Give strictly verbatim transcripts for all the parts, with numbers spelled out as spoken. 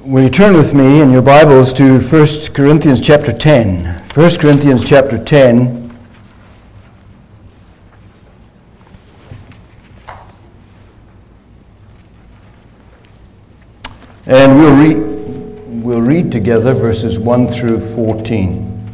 Will you turn with me in your Bibles to First Corinthians chapter ten. First Corinthians chapter ten. And we'll read, we'll read together verses one through fourteen.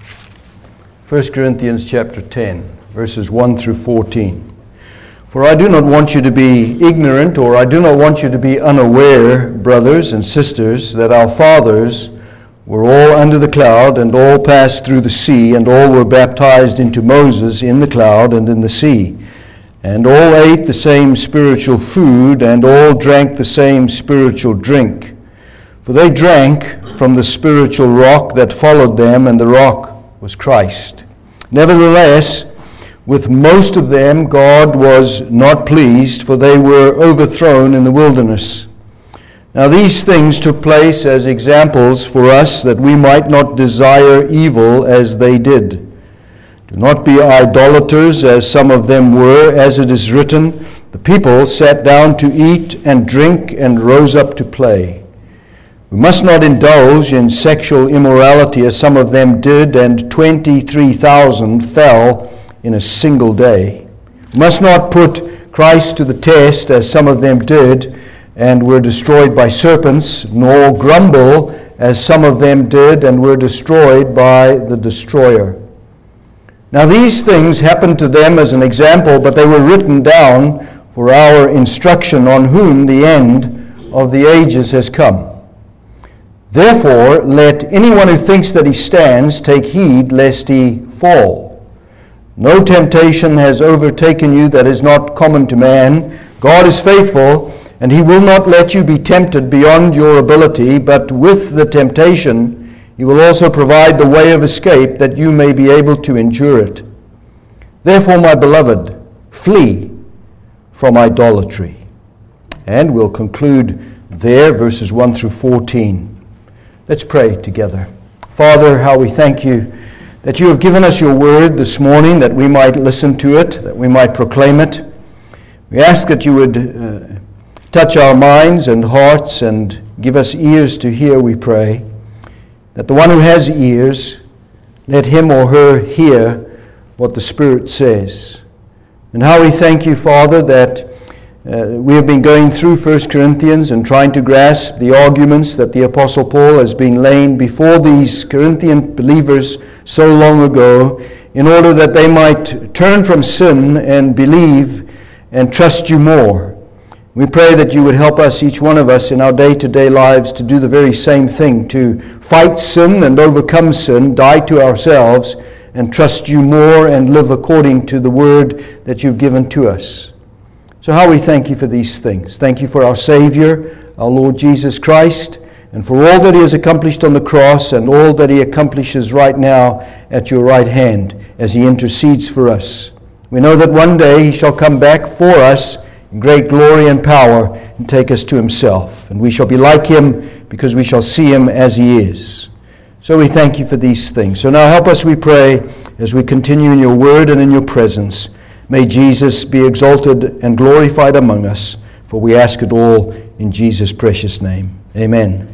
First Corinthians chapter ten, verses one through fourteen. For I do not want you to be ignorant, or I do not want you to be unaware, brothers and sisters, that our fathers were all under the cloud, and all passed through the sea, and all were baptized into Moses in the cloud and in the sea. And all ate the same spiritual food, and all drank the same spiritual drink. For they drank from the spiritual rock that followed them, and the rock was Christ. Nevertheless, with most of them God was not pleased, for they were overthrown in the wilderness. Now these things took place as examples for us, that we might not desire evil as they did. Do not be idolaters, as some of them were, as it is written, the people sat down to eat and drink and rose up to play. We must not indulge in sexual immorality, as some of them did, and twenty-three thousand fell in a single day. We must not put Christ to the test, as some of them did, and were destroyed by serpents, nor grumble, as some of them did, and were destroyed by the destroyer. Now these things happened to them as an example, but they were written down for our instruction, on whom the end of the ages has come. Therefore, let anyone who thinks that he stands take heed lest he fall. No temptation has overtaken you that is not common to man. God is faithful, and he will not let you be tempted beyond your ability, but with the temptation he will also provide the way of escape, that you may be able to endure it. Therefore, my beloved, flee from idolatry. And we'll conclude there, verses one through fourteen. Let's pray together. Father, how we thank you that you have given us your word this morning, that we might listen to it, that we might proclaim it. We ask that you would uh, touch our minds and hearts and give us ears to hear, we pray. That the one who has ears, let him or her hear what the Spirit says. And how we thank you, Father, that uh, we have been going through First Corinthians and trying to grasp the arguments that the Apostle Paul has been laying before these Corinthian believers so long ago, in order that they might turn from sin and believe and trust you more. We pray that you would help us, each one of us, in our day-to-day lives to do the very same thing, to fight sin and overcome sin, die to ourselves, and trust you more and live according to the word that you've given to us. So how we thank you for these things. Thank you for our Savior, our Lord Jesus Christ, and for all that he has accomplished on the cross and all that he accomplishes right now at your right hand as he intercedes for us. We know that one day he shall come back for us in great glory and power and take us to himself. And we shall be like him because we shall see him as he is. So we thank you for these things. So now help us, we pray, as we continue in your word and in your presence. May Jesus be exalted and glorified among us, for we ask it all in Jesus' precious name. Amen.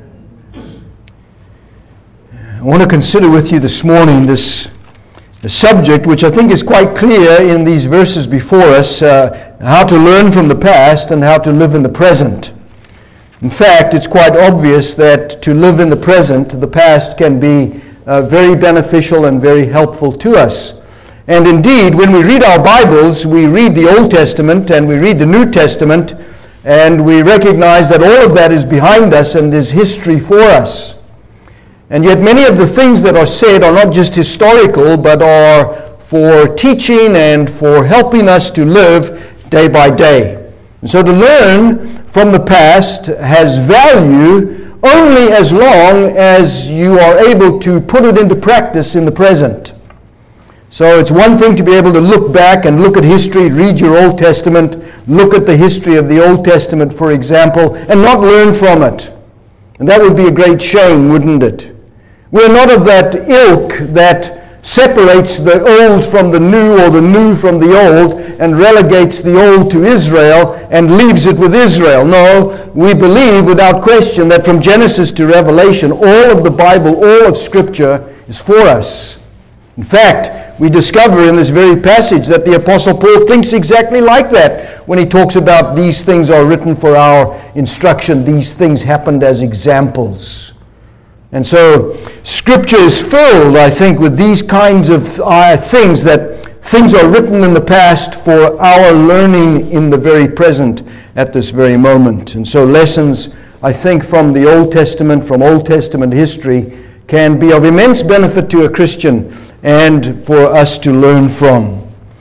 I want to consider with you this morning this, this subject, which I think is quite clear in these verses before us, uh, how to learn from the past and how to live in the present. In fact, it's quite obvious that to live in the present, the past can be uh, very beneficial and very helpful to us. And indeed, when we read our Bibles, we read the Old Testament and we read the New Testament, and we recognize that all of that is behind us and is history for us. And yet many of the things that are said are not just historical, but are for teaching and for helping us to live day by day. And so to learn from the past has value only as long as you are able to put it into practice in the present. So it's one thing to be able to look back and look at history, read your Old Testament, look at the history of the Old Testament, for example, and not learn from it. And that would be a great shame, wouldn't it? We're not of that ilk that separates the old from the new or the new from the old and relegates the old to Israel and leaves it with Israel. No, we believe without question that from Genesis to Revelation, all of the Bible, all of Scripture is for us. In fact, we discover in this very passage that the Apostle Paul thinks exactly like that when he talks about these things are written for our instruction. These things happened as examples. And so Scripture is filled, I think, with these kinds of uh, things, that things are written in the past for our learning in the very present at this very moment. And so lessons, I think, from the Old Testament, from Old Testament history, can be of immense benefit to a Christian and for us to learn from.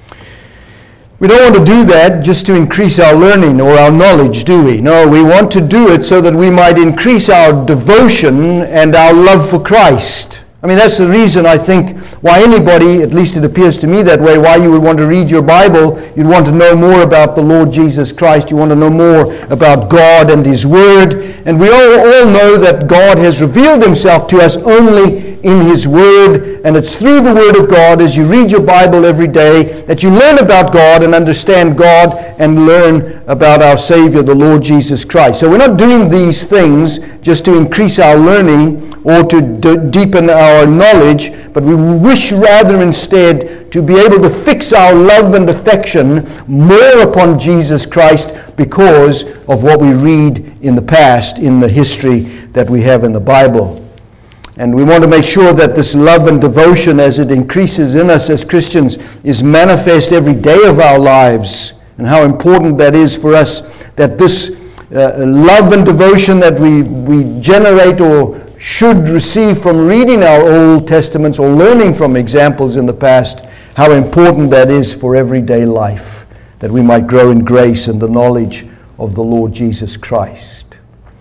We don't want to do that just to increase our learning or our knowledge, do we? No, we want to do it so that we might increase our devotion and our love for Christ. I mean, that's the reason, I think, why anybody, at least it appears to me that way, why you would want to read your Bible. You'd want to know more about the Lord Jesus Christ. You want to know more about God and His Word. And we all, all know that God has revealed Himself to us only in His Word. And it's through the Word of God, as you read your Bible every day, that you learn about God and understand God and learn about our Savior, the Lord Jesus Christ. So we're not doing these things just to increase our learning or to d- deepen our knowledge, but we wish rather instead to be able to fix our love and affection more upon Jesus Christ because of what we read in the past, in the history that we have in the Bible. And we want to make sure that this love and devotion, as it increases in us as Christians, is manifest every day of our lives, and how important that is for us, that this uh, love and devotion that we, we generate or should receive from reading our Old Testaments or learning from examples in the past, how important that is for everyday life, that we might grow in grace and the knowledge of the Lord Jesus Christ.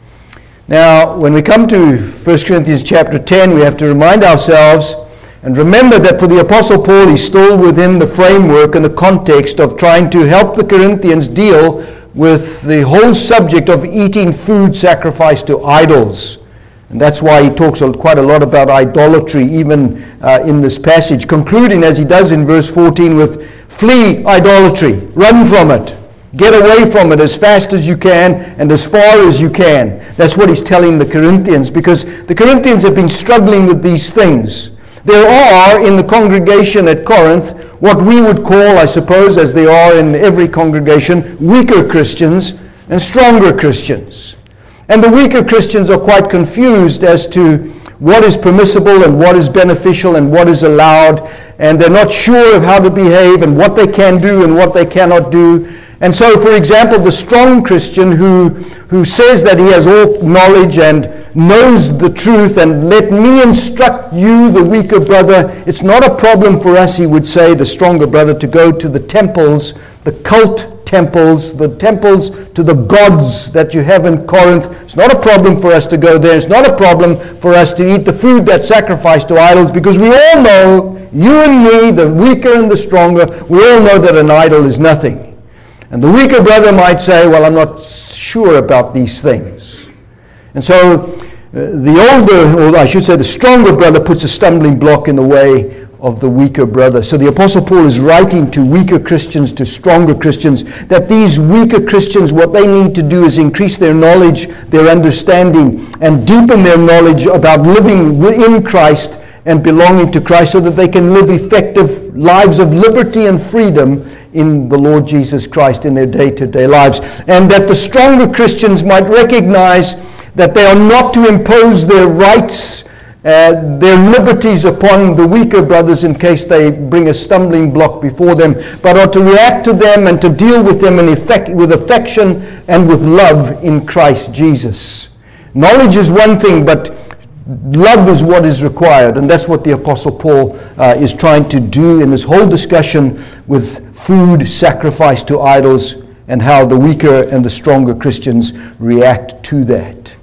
Now, when we come to First Corinthians chapter ten, we have to remind ourselves and remember that for the Apostle Paul, he's still within the framework and the context of trying to help the Corinthians deal with the whole subject of eating food sacrificed to idols. And that's why he talks quite a lot about idolatry, even uh, in this passage, concluding, as he does in verse fourteen, with flee idolatry, run from it, get away from it as fast as you can and as far as you can. That's what he's telling the Corinthians, because the Corinthians have been struggling with these things. There are in the congregation at Corinth what we would call, I suppose, as they are in every congregation, weaker Christians and stronger Christians. And the weaker Christians are quite confused as to what is permissible and what is beneficial and what is allowed, and they're not sure of how to behave and what they can do and what they cannot do. And so, for example, the strong Christian who, who says that he has all knowledge and knows the truth, and let me instruct you, the weaker brother, it's not a problem for us, he would say, the stronger brother, to go to the temples, the cult temples, the temples to the gods that you have in Corinth. It's not a problem for us to go there. It's not a problem for us to eat the food that's sacrificed to idols, because we all know, you and me, the weaker and the stronger, we all know that an idol is nothing. And the weaker brother might say, well, I'm not sure about these things. And so uh, the older, or I should say the stronger brother, puts a stumbling block in the way of the weaker brother. So the Apostle Paul is writing to weaker Christians, to stronger Christians, that these weaker Christians, what they need to do is increase their knowledge, their understanding, and deepen their knowledge about living in Christ and belonging to Christ, so that they can live effective lives of liberty and freedom in the Lord Jesus Christ in their day-to-day lives. And that the stronger Christians might recognize that they are not to impose their rights, uh, their liberties upon the weaker brothers in case they bring a stumbling block before them, but are to react to them and to deal with them in effect, with affection and with love in Christ Jesus. Knowledge is one thing, but love is what is required, and that's what the Apostle Paul uh, is trying to do in this whole discussion with food sacrificed to idols and how the weaker and the stronger Christians react to that.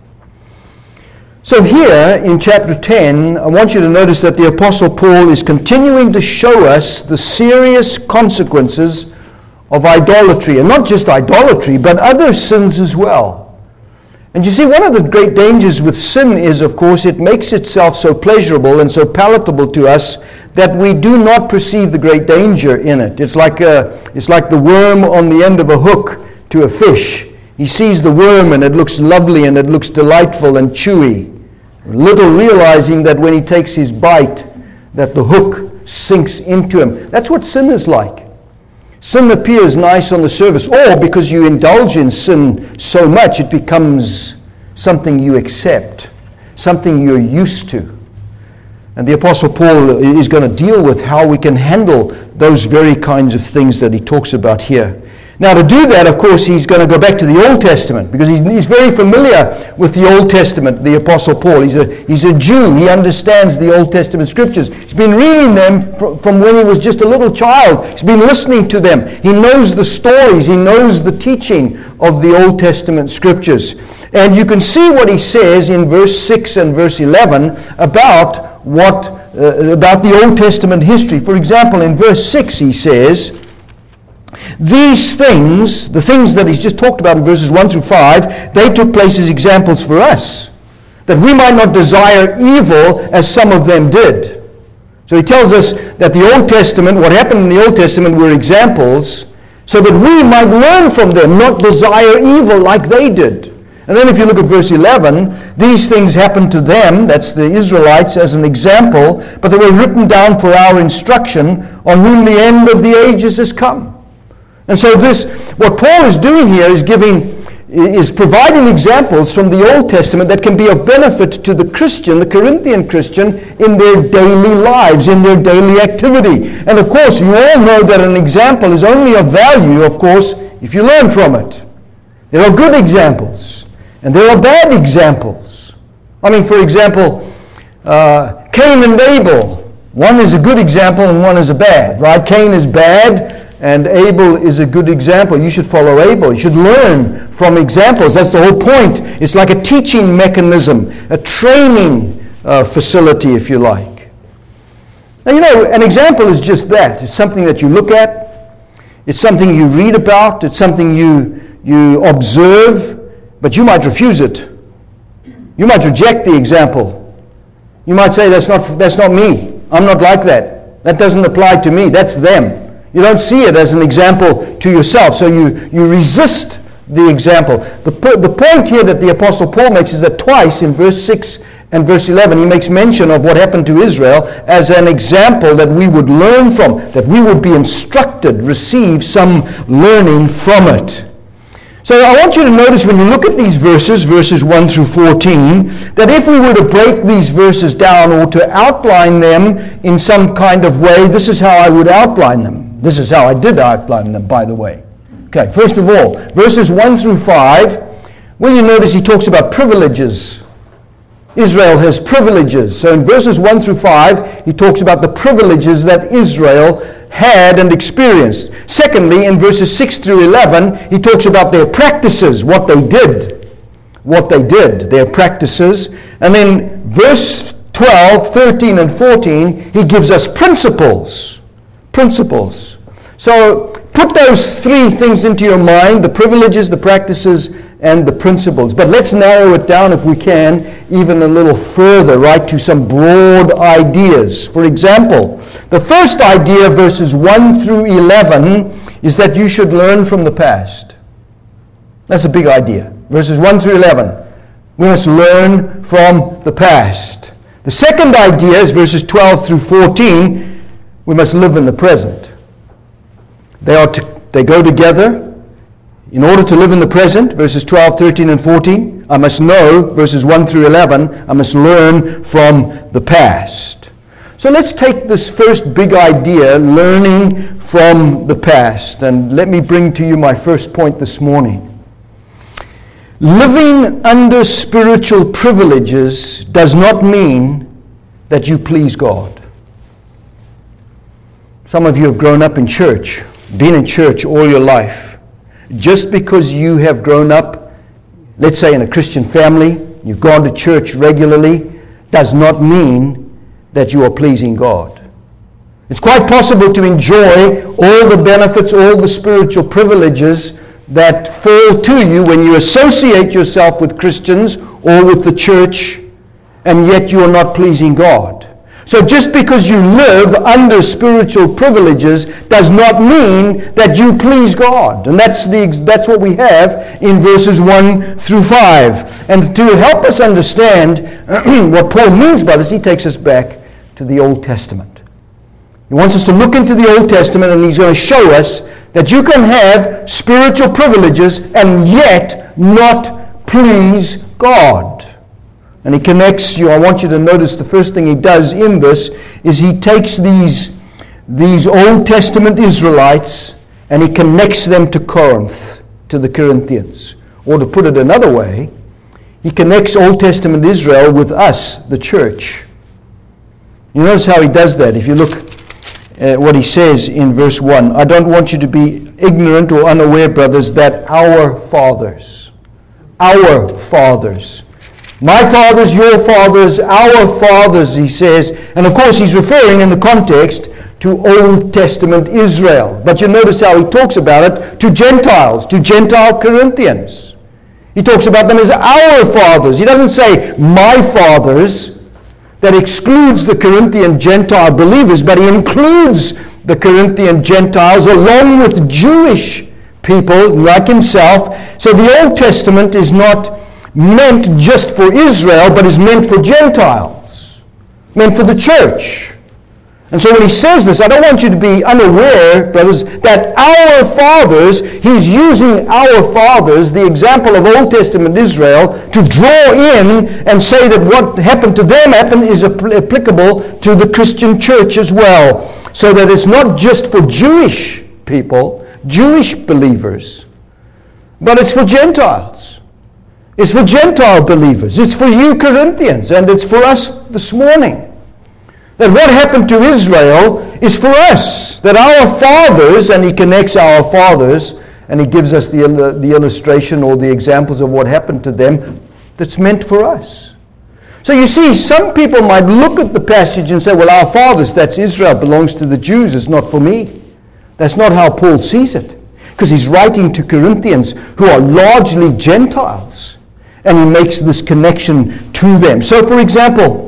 So here in chapter ten, I want you to notice that the Apostle Paul is continuing to show us the serious consequences of idolatry, and not just idolatry, but other sins as well. And you see, one of the great dangers with sin is, of course, it makes itself so pleasurable and so palatable to us that we do not perceive the great danger in it. It's like a, it's like the worm on the end of a hook to a fish. He sees the worm and it looks lovely and it looks delightful and chewy, little realizing that when he takes his bite, that the hook sinks into him. That's what sin is like. Sin appears nice on the surface, or because you indulge in sin so much, it becomes something you accept, something you're used to. And the Apostle Paul is going to deal with how we can handle those very kinds of things that he talks about here. Now, to do that, of course, he's going to go back to the Old Testament, because he's, he's very familiar with the Old Testament, the Apostle Paul. He's a, he's a Jew. He understands the Old Testament scriptures. He's been reading them fr- from when he was just a little child. He's been listening to them. He knows the stories. He knows the teaching of the Old Testament scriptures. And you can see what he says in verse six and verse eleven about what uh, about the Old Testament history. For example, in verse six he says, these things, the things that he's just talked about in verses one through five, they took place as examples for us, that we might not desire evil as some of them did. So he tells us that the Old Testament, what happened in the Old Testament were examples, so that we might learn from them, not desire evil like they did. And then if you look at verse eleven, these things happened to them, that's the Israelites, as an example, but they were written down for our instruction, on whom the end of the ages has come. And so this, what Paul is doing here is giving, is providing examples from the Old Testament that can be of benefit to the Christian, the Corinthian Christian, in their daily lives, in their daily activity. And of course, you all know that an example is only of value, of course, if you learn from it. There are good examples, and there are bad examples. I mean, for example, uh, Cain and Abel. One is a good example and one is a bad, right? Cain is bad, and Abel is a good example. You should follow Abel. You should learn from examples. That's the whole point. It's like a teaching mechanism, a training uh, facility, if you like. Now, you know, an example is just that. It's something that you look at. It's something you read about. It's something you, you observe, but you might refuse it. You might reject the example. You might say, that's not, that's not me. I'm not like that. That doesn't apply to me. That's them. You don't see it as an example to yourself, so you, you resist the example. The, the point here that the Apostle Paul makes is that twice in verse six and verse eleven he makes mention of what happened to Israel as an example that we would learn from, that we would be instructed, receive some learning from it. So I want you to notice when you look at these verses, verses one through fourteen, that if we were to break these verses down or to outline them in some kind of way, this is how I would outline them. This is how I did outline them, by the way. Okay, first of all, verses one through five, will you notice he talks about privileges. Israel has privileges. So in verses one through five, he talks about the privileges that Israel had and experienced. Secondly, in verses six through eleven, he talks about their practices, what they did. What they did, their practices. And then verse twelve, thirteen, and fourteen, he gives us principles. Principles. So put those three things into your mind, the privileges, the practices, and the principles. But let's narrow it down, if we can, even a little further, right, to some broad ideas. For example, the first idea, verses one through eleven, is that you should learn from the past. That's a big idea. Verses one through eleven. We must learn from the past. The second idea is verses twelve through fourteen. We must live in the present. They are to, they go together. In order to live in the present, verses twelve, thirteen, and fourteen, I must know, verses one through eleven, I must learn from the past. So let's take this first big idea, learning from the past, and let me bring to you my first point this morning. Living under spiritual privileges does not mean that you please God. Some of you have grown up in church, been in church all your life. Just because you have grown up, let's say in a Christian family, you've gone to church regularly, does not mean that you are pleasing God. It's quite possible to enjoy all the benefits, all the spiritual privileges that fall to you when you associate yourself with Christians or with the church, and yet you are not pleasing God. So just because you live under spiritual privileges does not mean that you please God. And that's the that's what we have in verses one through five. And to help us understand what Paul means by this, he takes us back to the Old Testament. He wants us to look into the Old Testament, and he's going to show us that you can have spiritual privileges and yet not please God. And he connects you. I want you to notice the first thing he does in this is he takes these, these Old Testament Israelites and he connects them to Corinth, to the Corinthians. Or to put it another way, he connects Old Testament Israel with us, the church. You notice how he does that. If you look at what he says in verse one, I don't want you to be ignorant or unaware, brothers, that our fathers, our fathers, my fathers, your fathers, our fathers, he says. And of course, he's referring in the context to Old Testament Israel. But you notice how he talks about it to Gentiles, to Gentile Corinthians. He talks about them as our fathers. He doesn't say my fathers. That excludes the Corinthian Gentile believers, but he includes the Corinthian Gentiles along with Jewish people like himself. So the Old Testament is not meant just for Israel, but is meant for Gentiles, meant for the church. And so when he says this, I don't want you to be unaware, brothers, that our fathers, he's using our fathers, the example of Old Testament Israel, to draw in and say that what happened to them happened is applicable to the Christian church as well. So that it's not just for Jewish people, Jewish believers, but it's for Gentiles. It's for Gentile believers. It's for you Corinthians, and it's for us this morning. That what happened to Israel is for us. That our fathers, and he connects our fathers, and he gives us the, the illustration or the examples of what happened to them that's meant for us. So you see, some people might look at the passage and say, well, our fathers, that's Israel, belongs to the Jews, it's not for me. That's not how Paul sees it. Because he's writing to Corinthians who are largely Gentiles. And he makes this connection to them. So for example,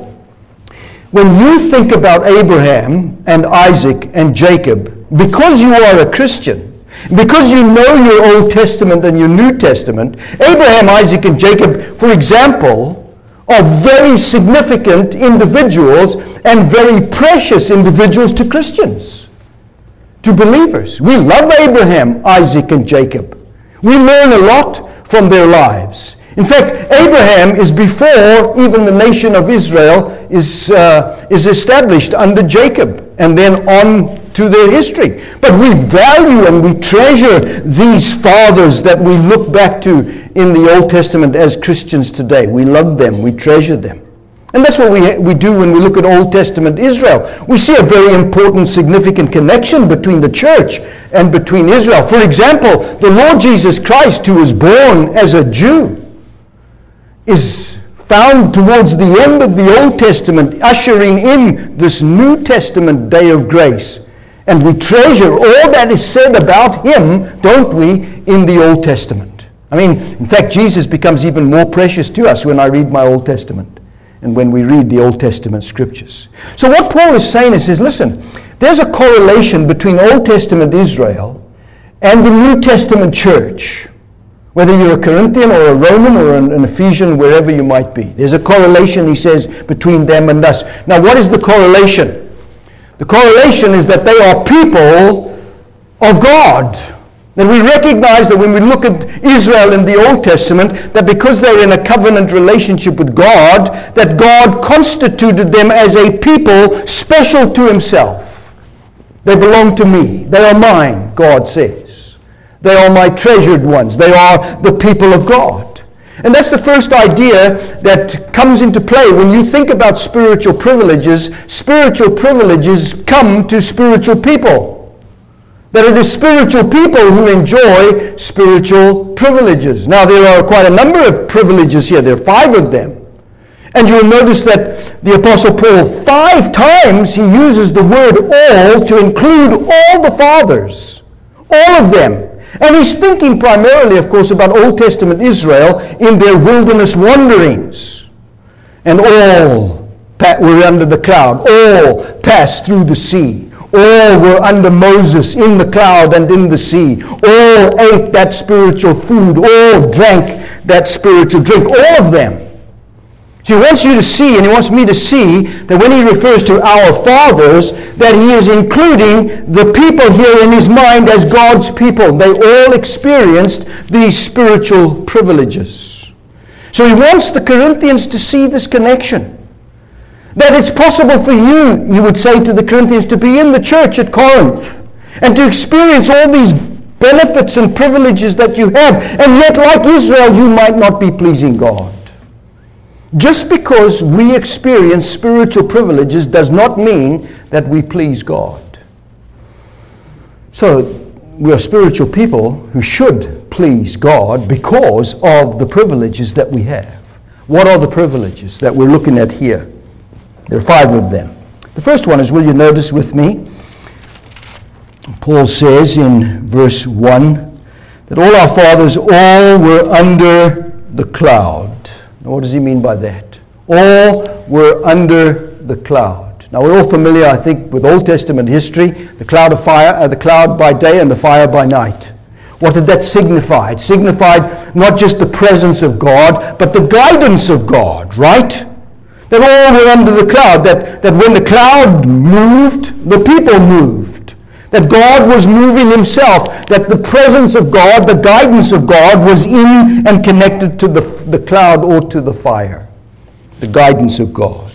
when you think about Abraham and Isaac and Jacob, because you are a Christian, because you know your Old Testament and your New Testament, Abraham, Isaac, and Jacob, for example, are very significant individuals and very precious individuals to Christians, to believers. We love Abraham, Isaac, and Jacob. We learn a lot from their lives. In fact, Abraham is before even the nation of Israel is, uh, is established under Jacob, and then on to their history. But we value and we treasure these fathers that we look back to in the Old Testament as Christians today. We love them, we treasure them. And that's what we, we do when we look at Old Testament Israel. We see a very important, significant connection between the church and between Israel. For example, the Lord Jesus Christ, who was born as a Jew, is found towards the end of the Old Testament, ushering in this New Testament day of grace. And we treasure all that is said about him, don't we, in the Old Testament. I mean, in fact, Jesus becomes even more precious to us when I read my Old Testament and when we read the Old Testament scriptures. So what Paul is saying is, is listen, there's a correlation between Old Testament Israel and the New Testament church. Whether you're a Corinthian or a Roman or an, an Ephesian, wherever you might be. There's a correlation, he says, between them and us. Now, what is the correlation? The correlation is that they are people of God. That we recognize that when we look at Israel in the Old Testament, that because they're in a covenant relationship with God, that God constituted them as a people special to himself. They belong to me. They are mine, God says. They are my treasured ones. They are the people of God. And that's the first idea that comes into play when you think about spiritual privileges. Spiritual privileges come to spiritual people. That it is spiritual people who enjoy spiritual privileges. Now, there are quite a number of privileges here. There are five of them. And you'll notice that the Apostle Paul, five times he uses the word all to include all the fathers. All of them. And he's thinking primarily, of course, about Old Testament Israel in their wilderness wanderings. And all were under the cloud. All passed through the sea. All were under Moses in the cloud and in the sea. All ate that spiritual food. All drank that spiritual drink. All of them. So he wants you to see, and he wants me to see, that when he refers to our fathers, that he is including the people here in his mind as God's people. They all experienced these spiritual privileges. So he wants the Corinthians to see this connection. That it's possible for you, he would say to the Corinthians, to be in the church at Corinth and to experience all these benefits and privileges that you have, and yet, like Israel, you might not be pleasing God. Just because we experience spiritual privileges does not mean that we please God. So, we are spiritual people who should please God because of the privileges that we have. What are the privileges that we're looking at here? There are five of them. The first one is, will you notice with me, Paul says in verse one, that all our fathers all were under the cloud. Now, what does he mean by that? All were under the cloud. Now, we're all familiar, I think, with Old Testament history, the cloud of fire, uh, the cloud by day and the fire by night. What did that signify? It signified not just the presence of God, but the guidance of God, right? That all were under the cloud, that, that when the cloud moved, the people moved. That God was moving himself, that the presence of God, the guidance of God was in and connected to the, the cloud or to the fire. The guidance of God.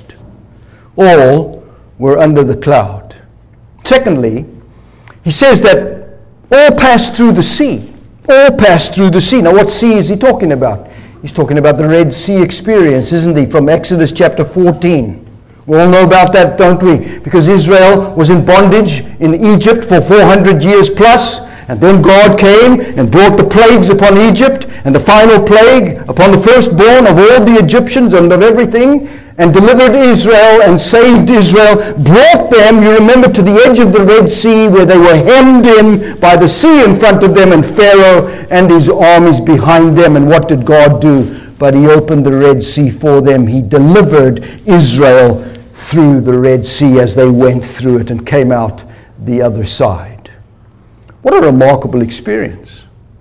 All were under the cloud. Secondly, he says that all passed through the sea. All passed through the sea. Now, what sea is he talking about? He's talking about the Red Sea experience, isn't he? From Exodus chapter fourteen. We all know about that, don't we? Because Israel was in bondage in Egypt for four hundred years plus, and then God came and brought the plagues upon Egypt, and the final plague upon the firstborn of all the Egyptians and of everything, and delivered Israel and saved Israel, brought them, you remember, to the edge of the Red Sea, where they were hemmed in by the sea in front of them and Pharaoh and his armies behind them. And what did God do? But he opened the Red Sea for them. He delivered Israel through the Red Sea as they went through it and came out the other side. What a remarkable experience.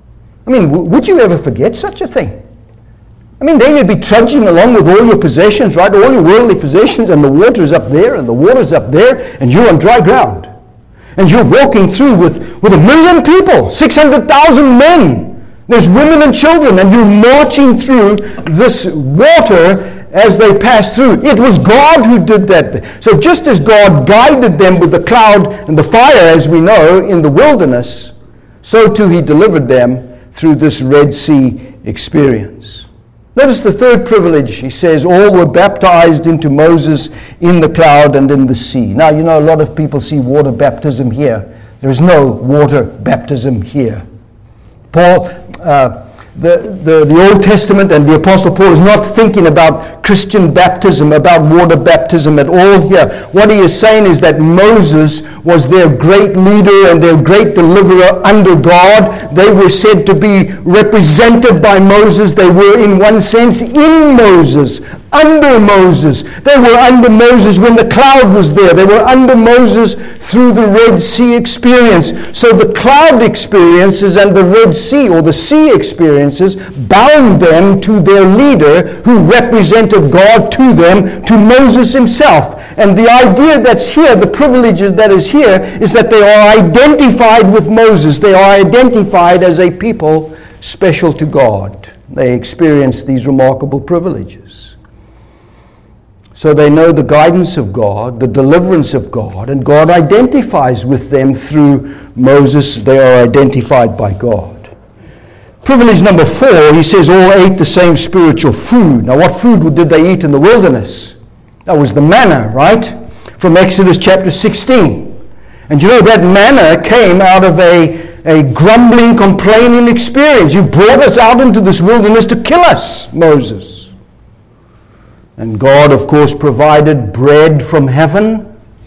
I mean, w- would you ever forget such a thing? I mean, there you'd be trudging along with all your possessions, right? All your worldly possessions, and the water's up there, and the water's up there, and you're on dry ground. And you're walking through with, with a million people, six hundred thousand men. There's women and children, and you're marching through this water as they passed through. It was God who did that. So just as God guided them with the cloud and the fire, as we know, in the wilderness, so too he delivered them through this Red Sea experience. Notice the third privilege. He says, all were baptized into Moses in the cloud and in the sea. Now, you know, a lot of people see water baptism here. There's no water baptism here. Paul, uh, the, the, the Old Testament and the Apostle Paul is not thinking about Christian baptism, about water baptism at all here. What he is saying is that Moses was their great leader and their great deliverer under God. They were said to be represented by Moses. They were, in one sense, in Moses, under Moses. They were under Moses when the cloud was there. They were under Moses through the Red Sea experience. So the cloud experiences and the Red Sea, or the sea experiences, bound them to their leader who represented God to them, to Moses himself. And the idea that's here, the privilege that is here, is that they are identified with Moses. They are identified as a people special to God. They experience these remarkable privileges. So they know the guidance of God, the deliverance of God, and God identifies with them through Moses. They are identified by God. Privilege number four, he says all ate the same spiritual food. Now, what food did they eat in the wilderness? That was the manna, right? From Exodus chapter sixteen. And you know that manna came out of a, a grumbling, complaining experience. You brought us out into this wilderness to kill us, Moses. And God, of course, provided bread from heaven,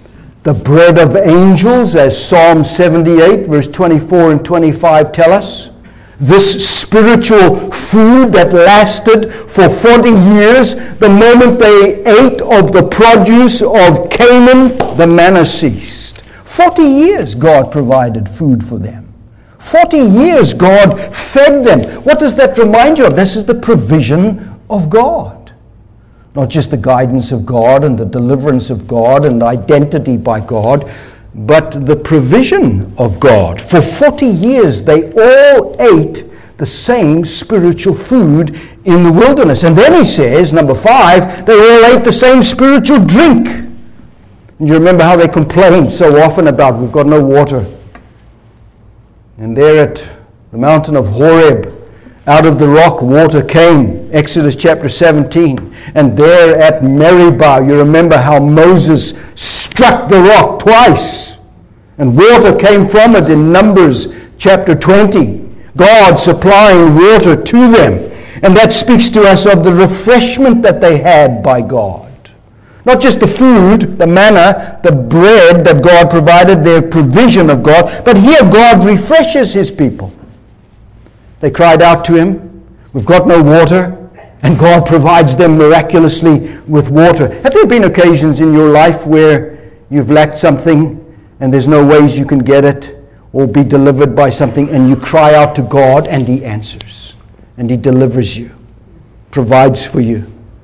the bread of angels, as Psalm seventy-eight, verse twenty-four and twenty-five tell us. This spiritual food that lasted for forty years, the moment they ate of the produce of Canaan, the manna ceased. forty years God provided food for them. forty years God fed them. What does that remind you of? This is the provision of God. Not just the guidance of God and the deliverance of God and identity by God, but the provision of God. For forty years they all ate the same spiritual food in the wilderness. And then he says, number five, they all ate the same spiritual drink. And you remember how they complained so often about, we've got no water. And there at the mountain of Horeb, out of the rock water came, Exodus chapter seventeen. And there at Meribah, you remember how Moses struck the rock twice. And water came from it in Numbers chapter twenty. God supplying water to them. And that speaks to us of the refreshment that they had by God. Not just the food, the manna, the bread that God provided, their provision of God, but here God refreshes his people. They cried out to him, we've got no water, and God provides them miraculously with water. Have there been occasions in your life where you've lacked something and there's no ways you can get it or be delivered by something, and you cry out to God and he answers and he delivers you, provides for you?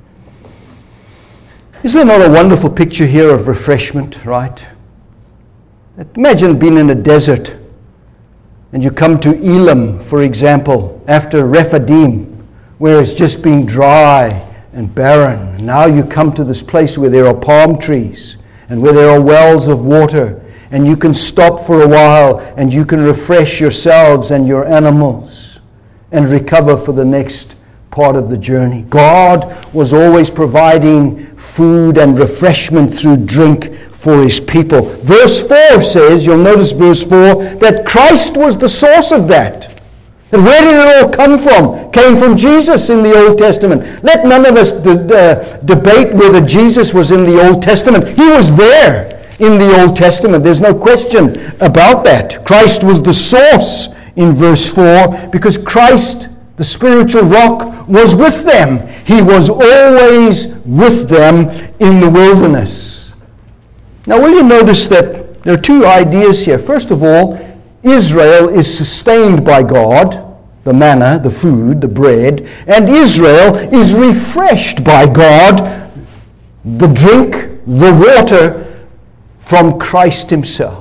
Isn't that not a wonderful picture here of refreshment, right? Imagine being in a desert and you come to Elim, for example, after Rephidim, where it's just been dry and barren. Now you come to this place where there are palm trees and where there are wells of water, and you can stop for a while and you can refresh yourselves and your animals and recover for the next part of the journey. God was always providing food and refreshment through drink for his people. Verse four says, you'll notice verse four, that Christ was the source of that. And where did it all come from? Came from Jesus in the Old Testament. Let none of us de- uh, debate whether Jesus was in the Old Testament. He was there in the Old Testament. There's no question about that. Christ was the source in verse four because Christ, the spiritual rock, was with them. He was always with them in the wilderness. Now, will you notice that there are two ideas here? First of all, Israel is sustained by God, the manna, the food, the bread, and Israel is refreshed by God, the drink, the water from Christ himself.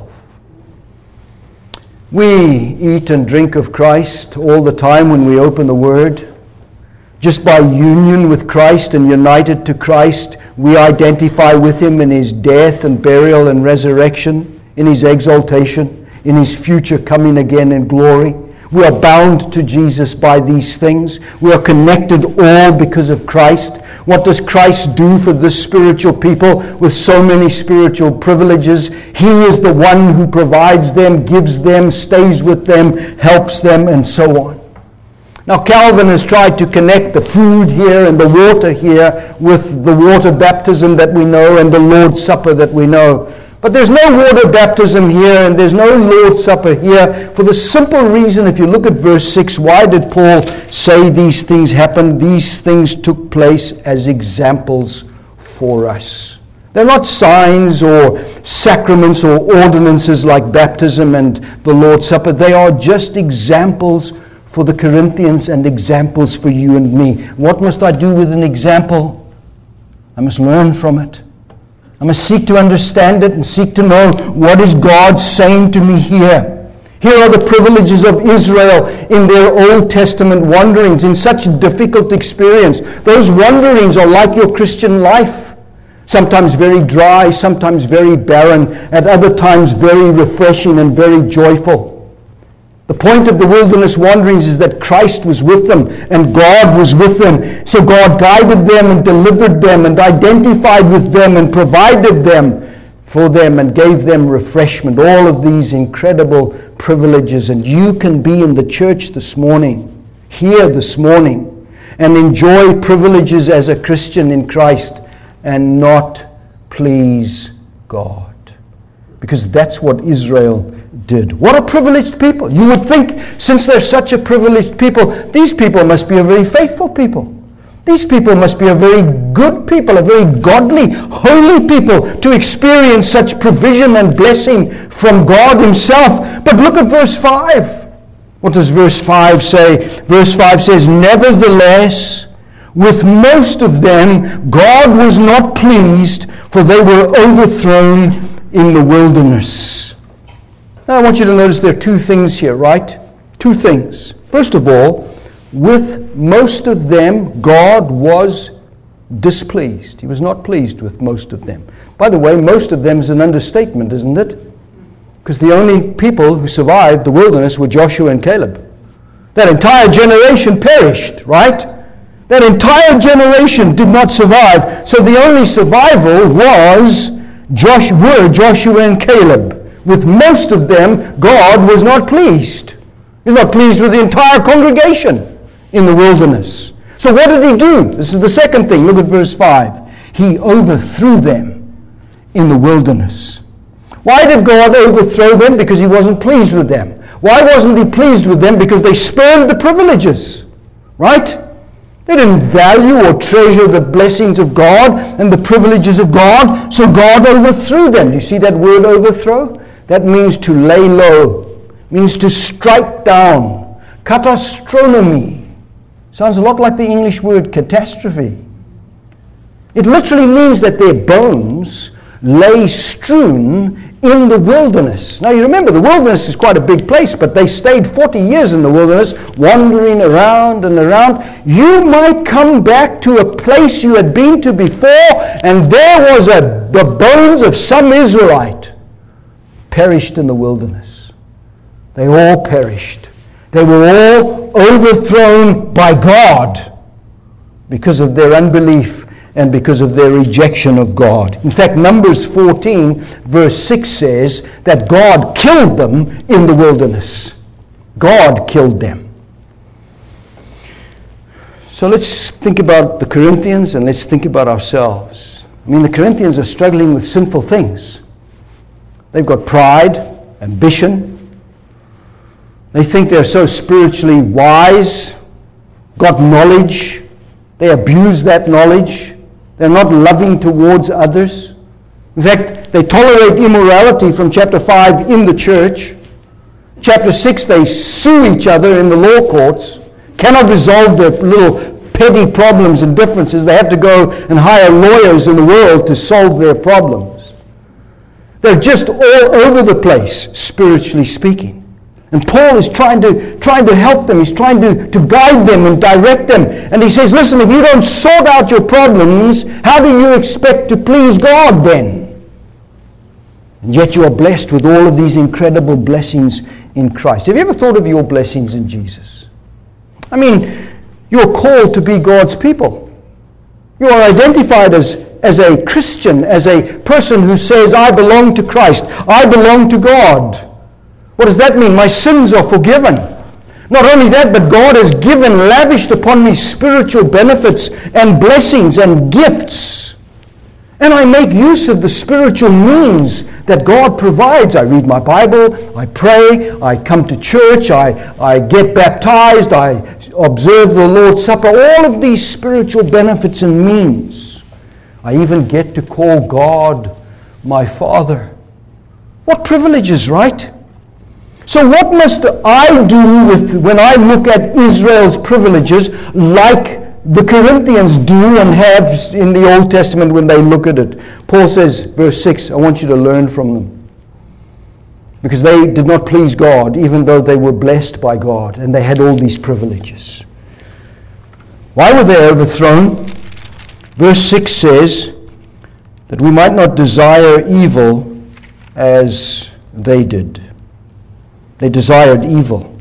We eat and drink of Christ all the time when we open the Word. Just by union with Christ and united to Christ, we identify with him in his death and burial and resurrection, in his exaltation, in his future coming again in glory. We are bound to Jesus by these things. We are connected all because of Christ. What does Christ do for this spiritual people with so many spiritual privileges? He is the one who provides them, gives them, stays with them, helps them, and so on. Now, Calvin has tried to connect the food here and the water here with the water baptism that we know and the Lord's Supper that we know. But there's no water baptism here and there's no Lord's Supper here for the simple reason, if you look at verse six, why did Paul say these things happened? These things took place as examples for us. They're not signs or sacraments or ordinances like baptism and the Lord's Supper. They are just examples for the Corinthians and examples for you and me. What must I do with an example? I must learn from it. I must seek to understand it and seek to know what is God saying to me here. Here are the privileges of Israel in their Old Testament wanderings, in such difficult experience. Those wanderings are like your Christian life. Sometimes very dry, sometimes very barren, at other times very refreshing and very joyful. The point of the wilderness wanderings is that Christ was with them and God was with them. So God guided them and delivered them and identified with them and provided them for them and gave them refreshment. All of these incredible privileges. And you can be in the church this morning, here this morning, and enjoy privileges as a Christian in Christ and not please God. because that's what Israel did. What a privileged people. You would think, since they're such a privileged people, these people must be a very faithful people. These people must be a very good people, a very godly, holy people to experience such provision and blessing from God himself. But look at verse five. What does verse five say? Verse five says, nevertheless, with most of them, God was not pleased, for they were overthrown in the wilderness. Now I want you to notice there are two things here, right? Two things. First of all, with most of them, God was displeased. He was not pleased with most of them. By the way, most of them is an understatement, isn't it? Because the only people who survived the wilderness were Joshua and Caleb. That entire generation perished, right? That entire generation did not survive. So the only survival was Josh, were Joshua and Caleb. With most of them, God was not pleased. He was not pleased with the entire congregation in the wilderness. So what did he do? This is the second thing. Look at verse five. He overthrew them in the wilderness. Why did God overthrow them? Because he wasn't pleased with them. Why wasn't he pleased with them? Because they spurned the privileges. Right? They didn't value or treasure the blessings of God and the privileges of God, so God overthrew them. Do you see that word overthrow? That means to lay low, means to strike down. Katastronomy. Sounds a lot like the English word catastrophe. It literally means that their bones lay strewn in the wilderness. Now you remember, the wilderness is quite a big place, but they stayed forty years in the wilderness, wandering around and around. You might come back to a place you had been to before, and there was a, the bones of some Israelite perished in the wilderness. They all perished. They were all overthrown by God because of their unbelief and because of their rejection of God. In fact, Numbers fourteen, verse six says that God killed them in the wilderness. God killed them. So let's think about the Corinthians and let's think about ourselves. I mean, the Corinthians are struggling with sinful things. They've got pride, ambition. They think they're so spiritually wise, got knowledge. They abuse that knowledge. They're not loving towards others. In fact, they tolerate immorality from chapter five in the church. Chapter six, they sue each other in the law courts. Cannot resolve their little petty problems and differences. They have to go and hire lawyers in the world to solve their problems. They're just all over the place, spiritually speaking. And Paul is trying to trying to help them. He's trying to, to guide them and direct them. And he says, listen, if you don't sort out your problems, how do you expect to please God then? And yet you are blessed with all of these incredible blessings in Christ. Have you ever thought of your blessings in Jesus? I mean, you're called to be God's people. You are identified as, as a Christian, as a person who says, I belong to Christ. I belong to God. What does that mean? My sins are forgiven. Not only that, but God has given, lavished upon me spiritual benefits and blessings and gifts. And I make use of the spiritual means that God provides. I read my Bible, I pray, I come to church, I, I get baptized, I observe the Lord's Supper, all of these spiritual benefits and means. I even get to call God my Father. What privileges, right? So what must I do with when I look at Israel's privileges like the Corinthians do and have in the Old Testament when they look at it? Paul says, verse six, I want you to learn from them. Because they did not please God, even though they were blessed by God and they had all these privileges. Why were they overthrown? Verse six says that we might not desire evil as they did. They desired evil.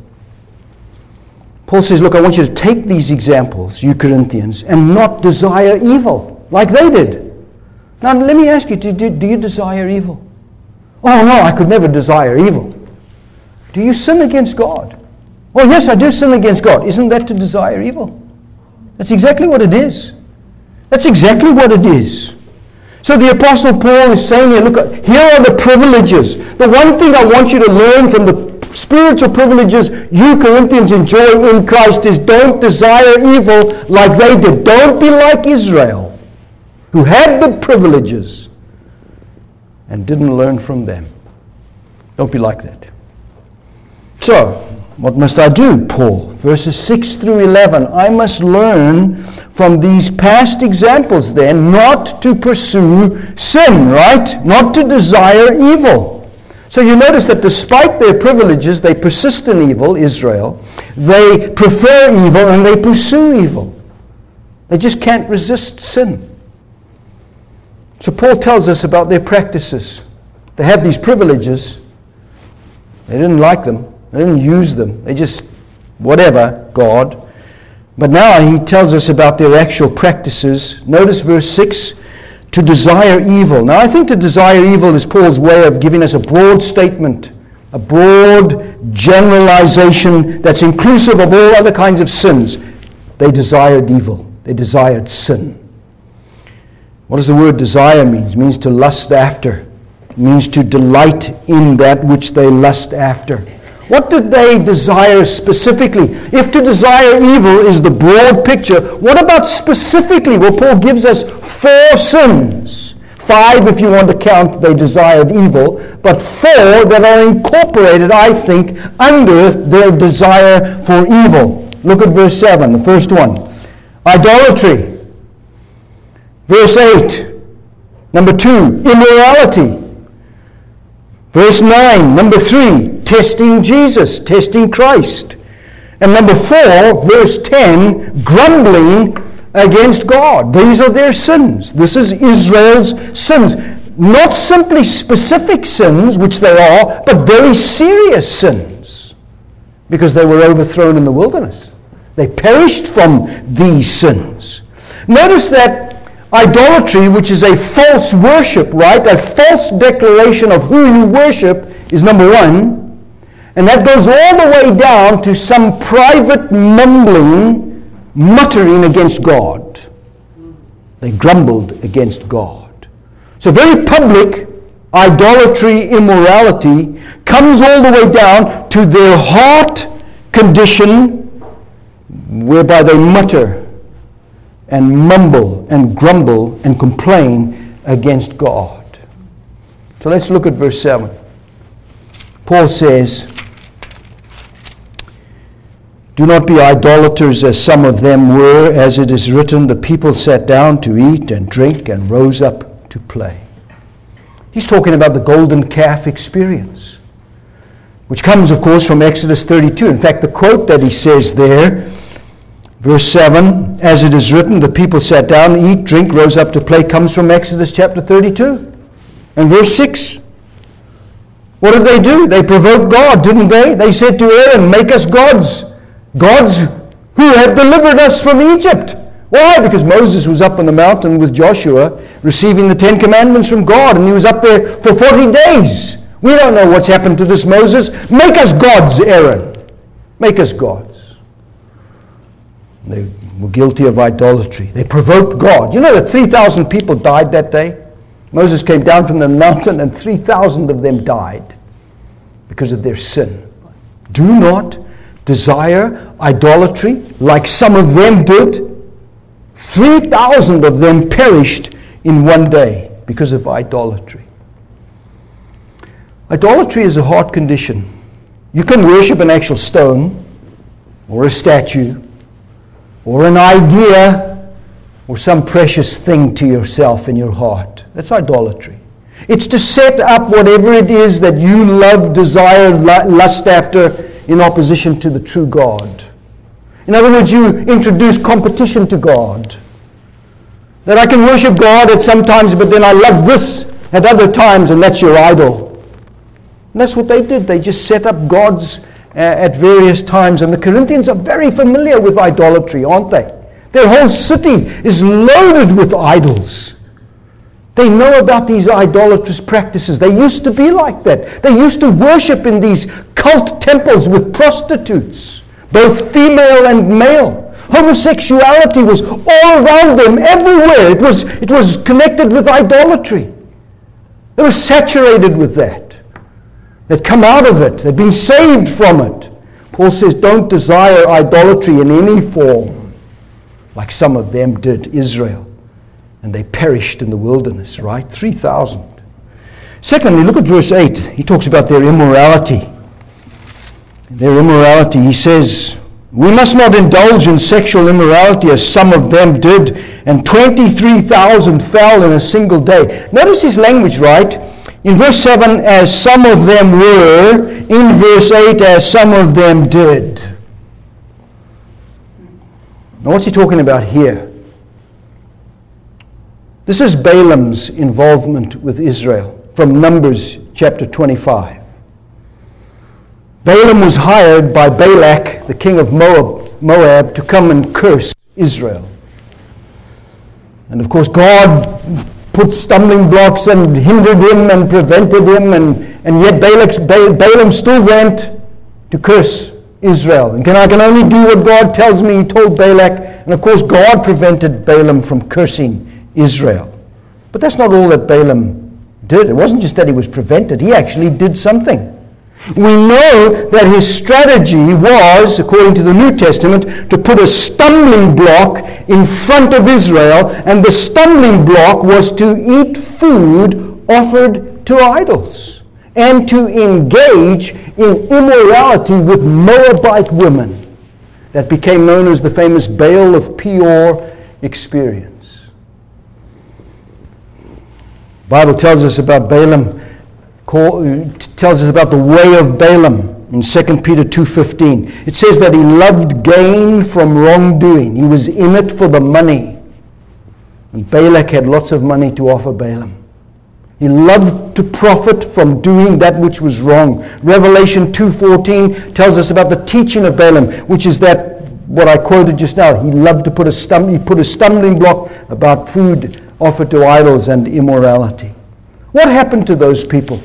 Paul says, look, I want you to take these examples, you Corinthians, and not desire evil like they did. Now, let me ask you, do, do, do you desire evil? Oh, no, I could never desire evil. Do you sin against God? Oh, yes, I do sin against God. Isn't that to desire evil? That's exactly what it is. That's exactly what it is. So the Apostle Paul is saying here, look, here are the privileges. The one thing I want you to learn from the spiritual privileges you Corinthians enjoy in Christ is don't desire evil like they did. Don't be like Israel, who had the privileges and didn't learn from them. Don't be like that. So, what must I do, Paul? Verses six through eleven. I must learn from these past examples then not to pursue sin, right? Not to desire evil. So you notice that despite their privileges, they persist in evil, Israel. They prefer evil and they pursue evil. They just can't resist sin. So Paul tells us about their practices. They have these privileges. They didn't like them. They didn't use them. They just, whatever, God. But now he tells us about their actual practices. Notice verse six, to desire evil. Now I think to desire evil is Paul's way of giving us a broad statement, a broad generalization that's inclusive of all other kinds of sins. They desired evil. They desired sin. What does the word desire mean? It means to lust after. It means to delight in that which they lust after. What did they desire specifically? If to desire evil is the broad picture, what about specifically? Well, Paul gives us four sins. Five, if you want to count, they desired evil, but four that are incorporated, I think, under their desire for evil. Look at verse seven, the first one. Idolatry. Verse eight. Number two, immorality. Verse nine, number three, testing Jesus, testing Christ. And number four, verse ten, grumbling against God. These are their sins. This is Israel's sins. Not simply specific sins, which they are, but very serious sins. Because they were overthrown in the wilderness. They perished from these sins. Notice that idolatry, which is a false worship, right? A false declaration of who you worship is number one. And that goes all the way down to some private mumbling, muttering against God. They grumbled against God. So very public idolatry, immorality comes all the way down to their heart condition whereby they mutter and mumble and grumble and complain against God. So let's look at verse seven. Paul says, do not be idolaters as some of them were, as it is written, the people sat down to eat and drink and rose up to play. He's talking about the golden calf experience, which comes, of course, from Exodus thirty-two. In fact, the quote that he says there, verse seven, as it is written, the people sat down, eat, drink, rose up to play, comes from Exodus chapter thirty-two. And verse six, what did they do? They provoked God, didn't they? They said to Aaron, make us gods. Gods who have delivered us from Egypt. Why? Because Moses was up on the mountain with Joshua, receiving the Ten Commandments from God, and he was up there for forty days. We don't know what's happened to this Moses. Make us gods, Aaron. Make us gods. They were guilty of idolatry. They provoked God. You know that three thousand people died that day? Moses came down from the mountain and three thousand of them died because of their sin. Do not desire idolatry like some of them did. three thousand of them perished in one day because of idolatry. Idolatry is a heart condition. You can worship an actual stone or a statue or an idea or some precious thing to yourself in your heart. That's idolatry. It's to set up whatever it is that you love, desire, lust after in opposition to the true God. In other words, you introduce competition to God. That I can worship God at some times, but then I love this at other times, and that's your idol. And that's what they did. They just set up gods uh, at various times. And the Corinthians are very familiar with idolatry, aren't they? Their whole city is loaded with idols. They know about these idolatrous practices. They used to be like that. They used to worship in these cult temples with prostitutes, both female and male. Homosexuality was all around them, everywhere. It was, it was connected with idolatry. They were saturated with that. They'd come out of it. They'd been saved from it. Paul says, don't desire idolatry in any form, like some of them did, Israel. And they perished in the wilderness, right? three thousand. Secondly, look at verse eight. He talks about their immorality. Their immorality, he says, we must not indulge in sexual immorality as some of them did, and twenty-three thousand fell in a single day. Notice his language, right? In verse seven, as some of them were. In verse eight, as some of them did. Now what's he talking about here? This is Balaam's involvement with Israel from Numbers chapter twenty-five. Balaam was hired by Balak, the king of Moab, Moab, to come and curse Israel. And of course God put stumbling blocks and hindered him and prevented him, and, and yet Balak, Balaam still went to curse Israel. And can, I can only do what God tells me, he told Balak. And of course God prevented Balaam from cursing Israel. But that's not all that Balaam did. It wasn't just that he was prevented. He actually did something. We know that his strategy was, according to the New Testament, to put a stumbling block in front of Israel, and the stumbling block was to eat food offered to idols and to engage in immorality with Moabite women. That became known as the famous Baal of Peor experience. The Bible tells us about Balaam, tells us about the way of Balaam in Second Peter two fifteen. It says that he loved gain from wrongdoing. He was in it for the money. And Balak had lots of money to offer Balaam. He loved to profit from doing that which was wrong. Revelation two fourteen tells us about the teaching of Balaam, which is that, what I quoted just now. He loved to put a, stum- he put a stumbling block about food offered to idols and immorality. What happened to those people?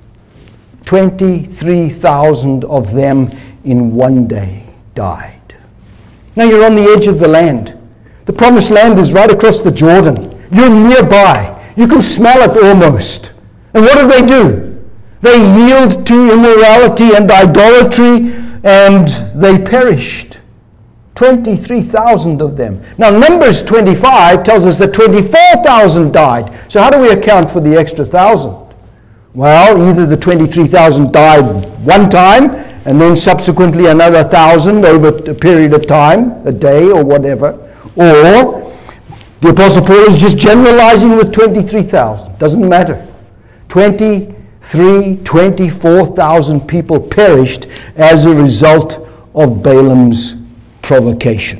twenty-three thousand of them in one day died. Now you're on the edge of the land. The promised land is right across the Jordan. You're nearby. You can smell it almost. And what do they do? They yield to immorality and idolatry, and they perished. twenty-three thousand of them. Now Numbers twenty-five tells us that twenty-four thousand died. So how do we account for the extra thousand? Well, either the twenty-three thousand died one time, and then subsequently another thousand over a period of time, a day or whatever, or the Apostle Paul is just generalizing with twenty-three thousand. Doesn't matter. twenty-three, twenty-four thousand people perished as a result of Balaam's provocation.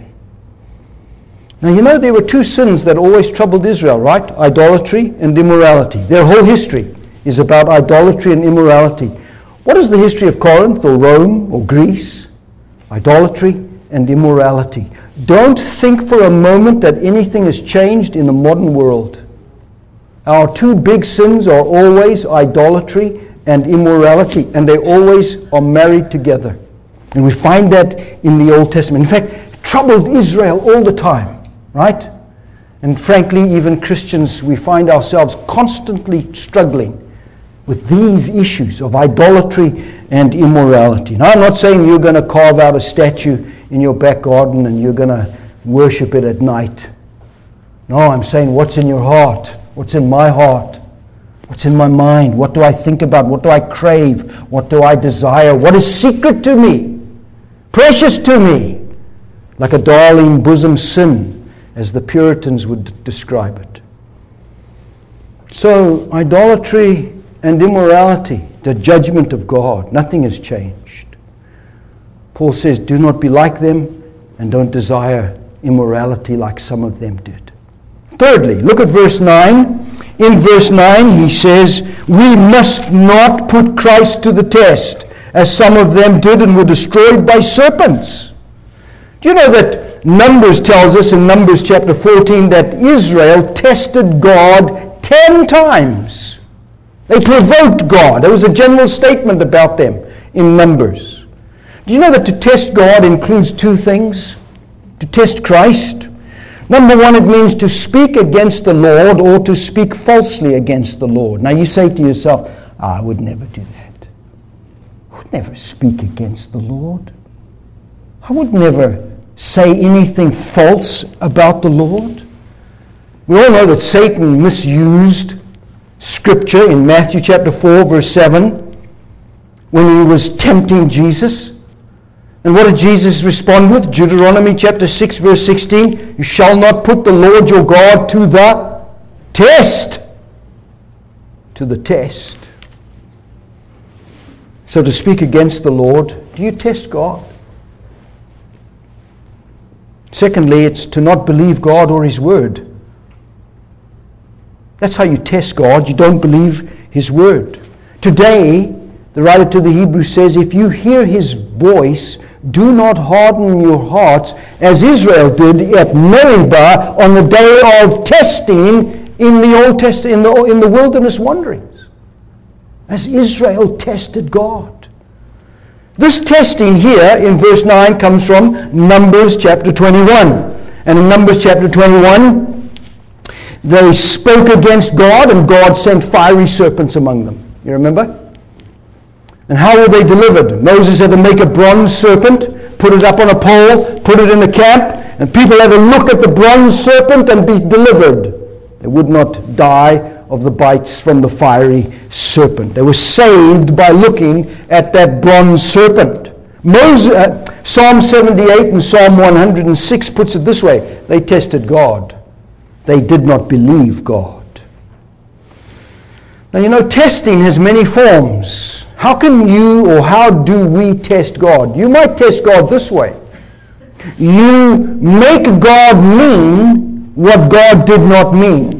Now, you know, there were two sins that always troubled Israel, right? Idolatry and immorality. Their whole history is about idolatry and immorality. What is the history of Corinth or Rome or Greece? Idolatry and immorality. Don't think for a moment that anything has changed in the modern world. Our two big sins are always idolatry and immorality, and they always are married together. And we find that in the Old Testament. In fact, it troubled Israel all the time, right? And frankly, even Christians, we find ourselves constantly struggling with these issues of idolatry and immorality. Now, I'm not saying you're going to carve out a statue in your back garden and you're going to worship it at night. No, I'm saying what's in your heart, what's in my heart, what's in my mind, what do I think about, what do I crave, what do I desire, what is secret to me, precious to me, like a darling bosom sin, as the Puritans would describe it. So, idolatry and immorality, the judgment of God, nothing has changed. Paul says, do not be like them and don't desire immorality like some of them did. Thirdly, look at verse nine. In verse nine, he says, we must not put Christ to the test, as some of them did and were destroyed by serpents. Do you know that Numbers tells us in Numbers chapter fourteen that Israel tested God ten times? They provoked God. There was a general statement about them in Numbers. Do you know that to test God includes two things? To test Christ. Number one, it means to speak against the Lord or to speak falsely against the Lord. Now you say to yourself, oh, I would never do that. I would never speak against the Lord. I would never say anything false about the Lord. We all know that Satan misused Scripture in Matthew chapter four, verse seven, when he was tempting Jesus. And what did Jesus respond with? Deuteronomy chapter six, verse sixteen, you shall not put the Lord your God to the test. To the test. So to speak against the Lord, do you test God? Secondly, it's to not believe God or His Word. That's how you test God. You don't believe His Word. Today, the writer to the Hebrews says, if you hear His voice, do not harden your hearts as Israel did at Meribah on the day of testing in the Old Testament, in the, in the wilderness wanderings. As Israel tested God. This testing here in verse nine comes from Numbers chapter twenty-one. And in Numbers chapter twenty-one, they spoke against God and God sent fiery serpents among them. You remember? And how were they delivered? Moses had to make a bronze serpent, put it up on a pole, put it in the camp, and people had to look at the bronze serpent and be delivered. They would not die of the bites from the fiery serpent. They were saved by looking at that bronze serpent. Moses, uh, Psalm seventy-eight and Psalm one hundred six puts it this way. They tested God. They did not believe God. Now, you know, testing has many forms. How can you or how do we test God? You might test God this way. You make God mean what God did not mean.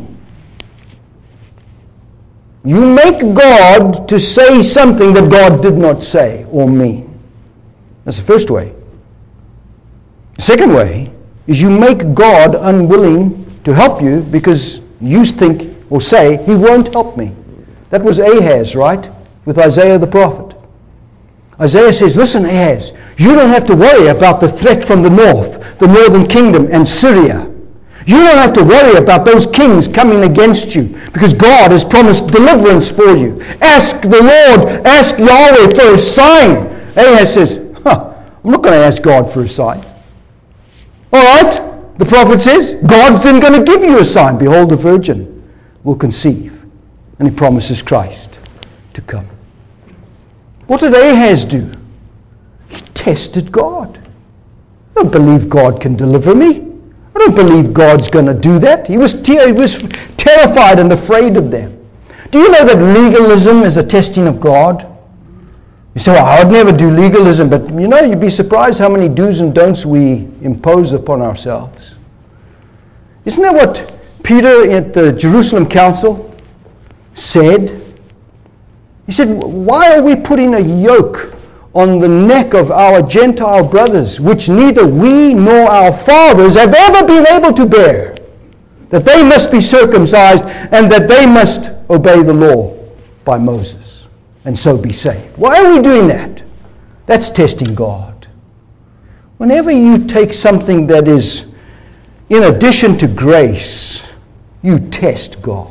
You make God to say something that God did not say or mean. That's the first way. The second way is you make God unwilling to help you because you think or say, He won't help me. That was Ahaz, right? With Isaiah the prophet. Isaiah says, listen, Ahaz, you don't have to worry about the threat from the north, the northern kingdom and Syria. You don't have to worry about those kings coming against you because God has promised deliverance for you. Ask the Lord, ask Yahweh for a sign. Ahaz says, huh, I'm not going to ask God for a sign. All right, the prophet says, God's then going to give you a sign. Behold, the virgin will conceive. And he promises Christ to come. What did Ahaz do? He tested God. I don't believe God can deliver me. I don't believe God's going to do that. He was, te- he was terrified and afraid of them. Do you know that legalism is a testing of God? You say, well, I would never do legalism, but you know, you'd be surprised how many do's and don'ts we impose upon ourselves. Isn't that what Peter at the Jerusalem Council said? He said, why are we putting a yoke on the neck of our Gentile brothers, which neither we nor our fathers have ever been able to bear? That they must be circumcised and that they must obey the law by Moses and so be saved. Why are we doing that? That's testing God. Whenever you take something that is in addition to grace, you test God.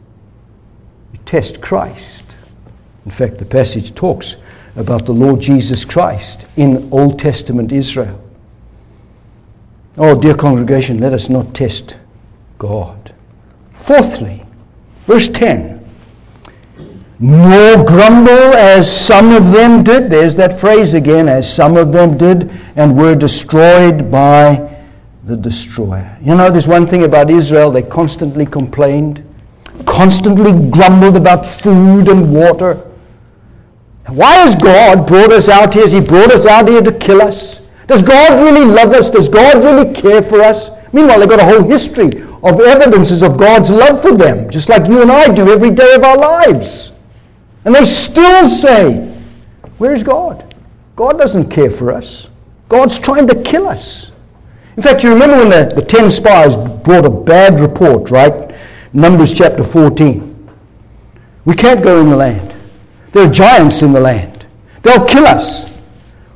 Test Christ. In fact, the passage talks about the Lord Jesus Christ in Old Testament Israel. Oh, dear congregation, let us not test God. Fourthly, verse ten. Nor grumble as some of them did. There's that phrase again, as some of them did, and were destroyed by the destroyer. You know, there's one thing about Israel, they constantly complained. Constantly grumbled about food and water. Why has God brought us out here? Has He brought us out here to kill us? Does God really love us? Does God really care for us? Meanwhile, they've got a whole history of evidences of God's love for them, just like you and I do every day of our lives. And they still say, where's God? God doesn't care for us. God's trying to kill us. In fact, you remember when the, the ten spies brought a bad report, right? Numbers chapter fourteen. We can't go in the land. There are giants in the land. They'll kill us.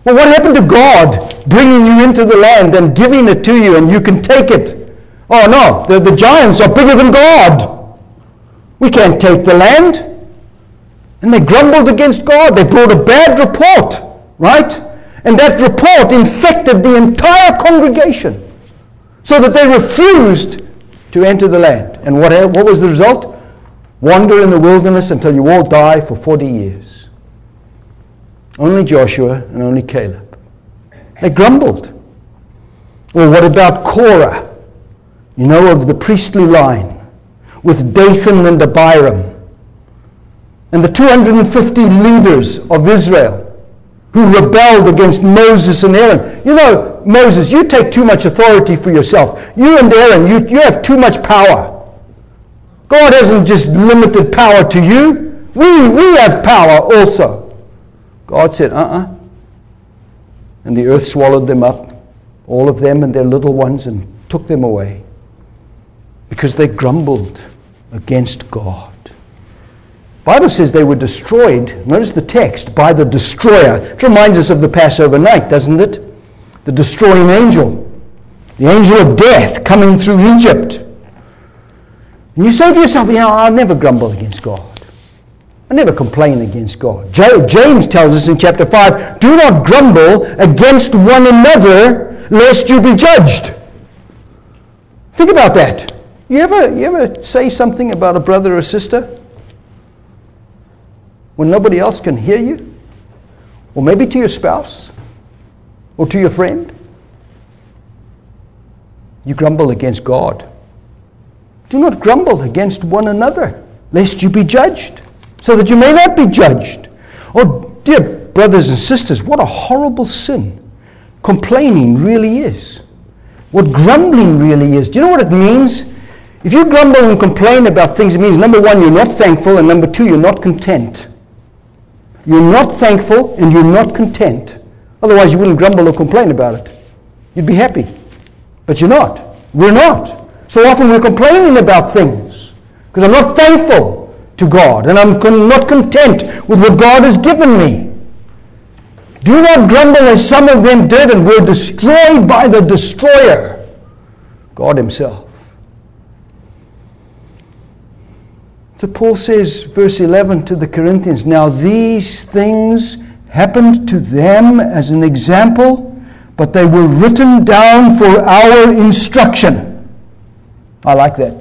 Well, what happened to God bringing you into the land and giving it to you and you can take it? Oh no, the, the giants are bigger than God. We can't take the land. And they grumbled against God. They brought a bad report, right? And that report infected the entire congregation so that they refused to enter the land. And what, what was the result? Wander in the wilderness until you all die for forty years. Only Joshua and only Caleb. They grumbled. Well, what about Korah? You know, of the priestly line, with Dathan and Abiram, and the two hundred fifty leaders of Israel who rebelled against Moses and Aaron. You know, Moses, you take too much authority for yourself. You and Aaron, you, you have too much power. God hasn't just limited power to you. We, we have power also. God said, uh-uh. And the earth swallowed them up, all of them and their little ones, and took them away. Because they grumbled against God. The Bible says they were destroyed, notice the text, by the destroyer. It reminds us of the Passover night, doesn't it? The destroying angel. The angel of death coming through Egypt. And you say to yourself, yeah, I'll never grumble against God. I never complain against God. James tells us in chapter five, do not grumble against one another, lest you be judged. Think about that. You ever, you ever say something about a brother or sister when nobody else can hear you? Or maybe to your spouse? Or to your friend? You grumble against God. Do not grumble against one another, lest you be judged, so that you may not be judged. Oh, dear brothers and sisters, what a horrible sin complaining really is. What grumbling really is. Do you know what it means? If you grumble and complain about things, it means, number one, you're not thankful, and number two, you're not content. You're not thankful and you're not content. Otherwise, you wouldn't grumble or complain about it. You'd be happy. But you're not. We're not. So often we're complaining about things because I'm not thankful to God and I'm con- not content with what God has given me. Do not grumble as some of them did and were destroyed by the destroyer, God himself. So Paul says, verse eleven to the Corinthians, now these things happened to them as an example, but they were written down for our instruction. I like that.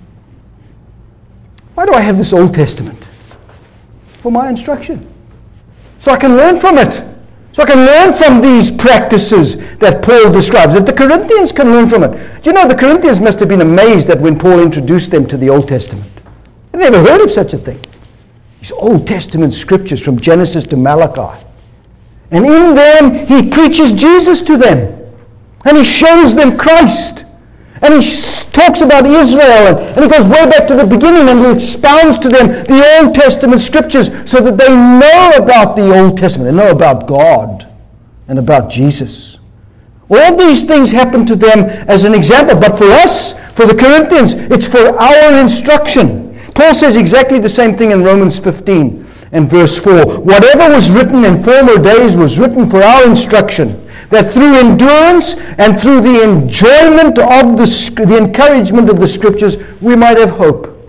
Why do I have this Old Testament? For my instruction. So I can learn from it. So I can learn from these practices that Paul describes, that the Corinthians can learn from it. You know, the Corinthians must have been amazed that when Paul introduced them to the Old Testament. They never heard of such a thing. These Old Testament scriptures from Genesis to Malachi. And in them, he preaches Jesus to them. And he shows them Christ. And he talks about Israel. And, and he goes way back to the beginning and he expounds to them the Old Testament scriptures so that they know about the Old Testament. They know about God and about Jesus. All these things happen to them as an example. But for us, for the Corinthians, it's for our instruction. Paul says exactly the same thing in Romans fifteen and verse four. Whatever was written in former days was written for our instruction, that through endurance and through the enjoyment of the, the encouragement of the Scriptures, we might have hope.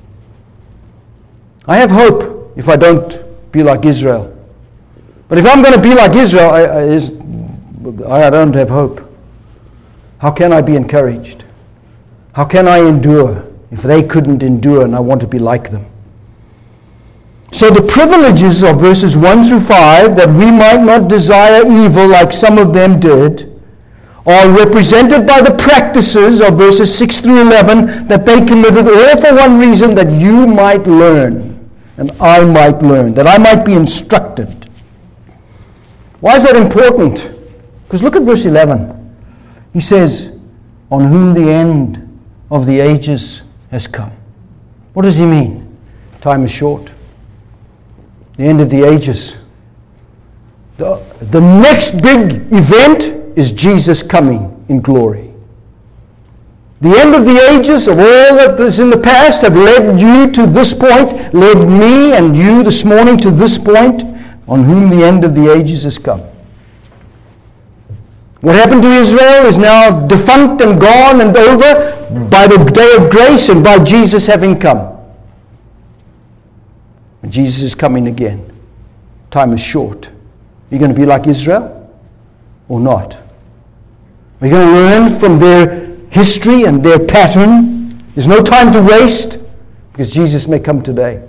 I have hope if I don't be like Israel. But if I'm going to be like Israel, I, I, I don't have hope. How can I be encouraged? How can I endure if they couldn't endure and I want to be like them? So the privileges of verses one through five, that we might not desire evil like some of them did, are represented by the practices of verses six through eleven, that they committed all for one reason, that you might learn, and I might learn, that I might be instructed. Why is that important? Because look at verse eleven. He says, on whom the end of the ages has come. What does he mean? Time is short. The end of the ages. The, the next big event is Jesus coming in glory. The end of the ages of all that is in the past have led you to this point, led me and you this morning to this point, on whom the end of the ages has come. What happened to Israel is now defunct and gone and over by the day of grace and by Jesus having come. And Jesus is coming again. Time is short. Are you going to be like Israel or not? Are you going to learn from their history and their pattern? There's no time to waste because Jesus may come today.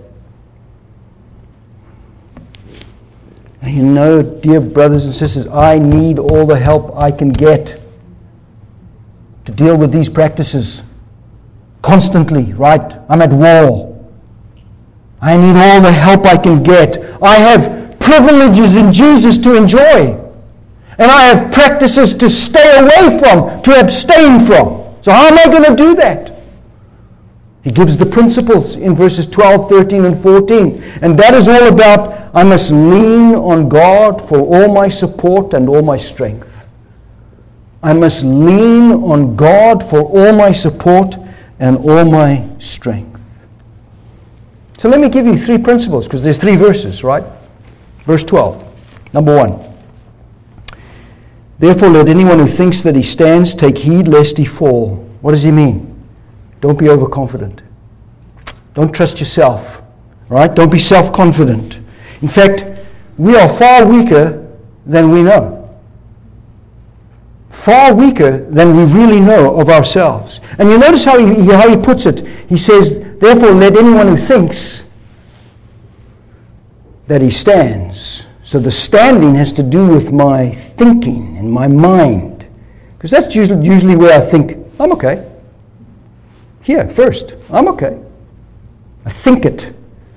And you know, dear brothers and sisters, I need all the help I can get to deal with these practices constantly, right? I'm at war. I need all the help I can get. I have privileges in Jesus to enjoy. And I have practices to stay away from, to abstain from. So how am I going to do that? He gives the principles in verses twelve, thirteen, and fourteen. And that is all about, I must lean on God for all my support and all my strength. I must lean on God for all my support and all my strength. So let me give you three principles, because there's three verses, right? Verse twelve, number one. Therefore let anyone who thinks that he stands take heed lest he fall. What does he mean? Don't be overconfident. Don't trust yourself, right? Don't be self-confident. In fact, we are far weaker than we know. Far weaker than we really know of ourselves. And you notice how he, how he puts it. He says, therefore let anyone who thinks that he stands. So the standing has to do with my thinking and my mind. Because that's usually, usually where I think, I'm okay. Here, first, I'm okay. I think it.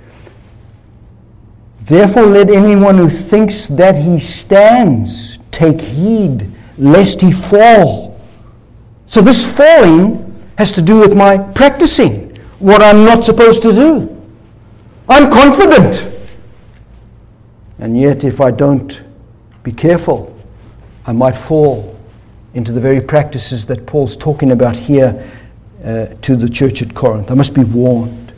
Therefore let anyone who thinks that he stands take heed lest he fall. So this falling has to do with my practicing what I'm not supposed to do. I'm confident. And yet if I don't be careful, I might fall into the very practices that Paul's talking about here uh, to the church at Corinth. I must be warned.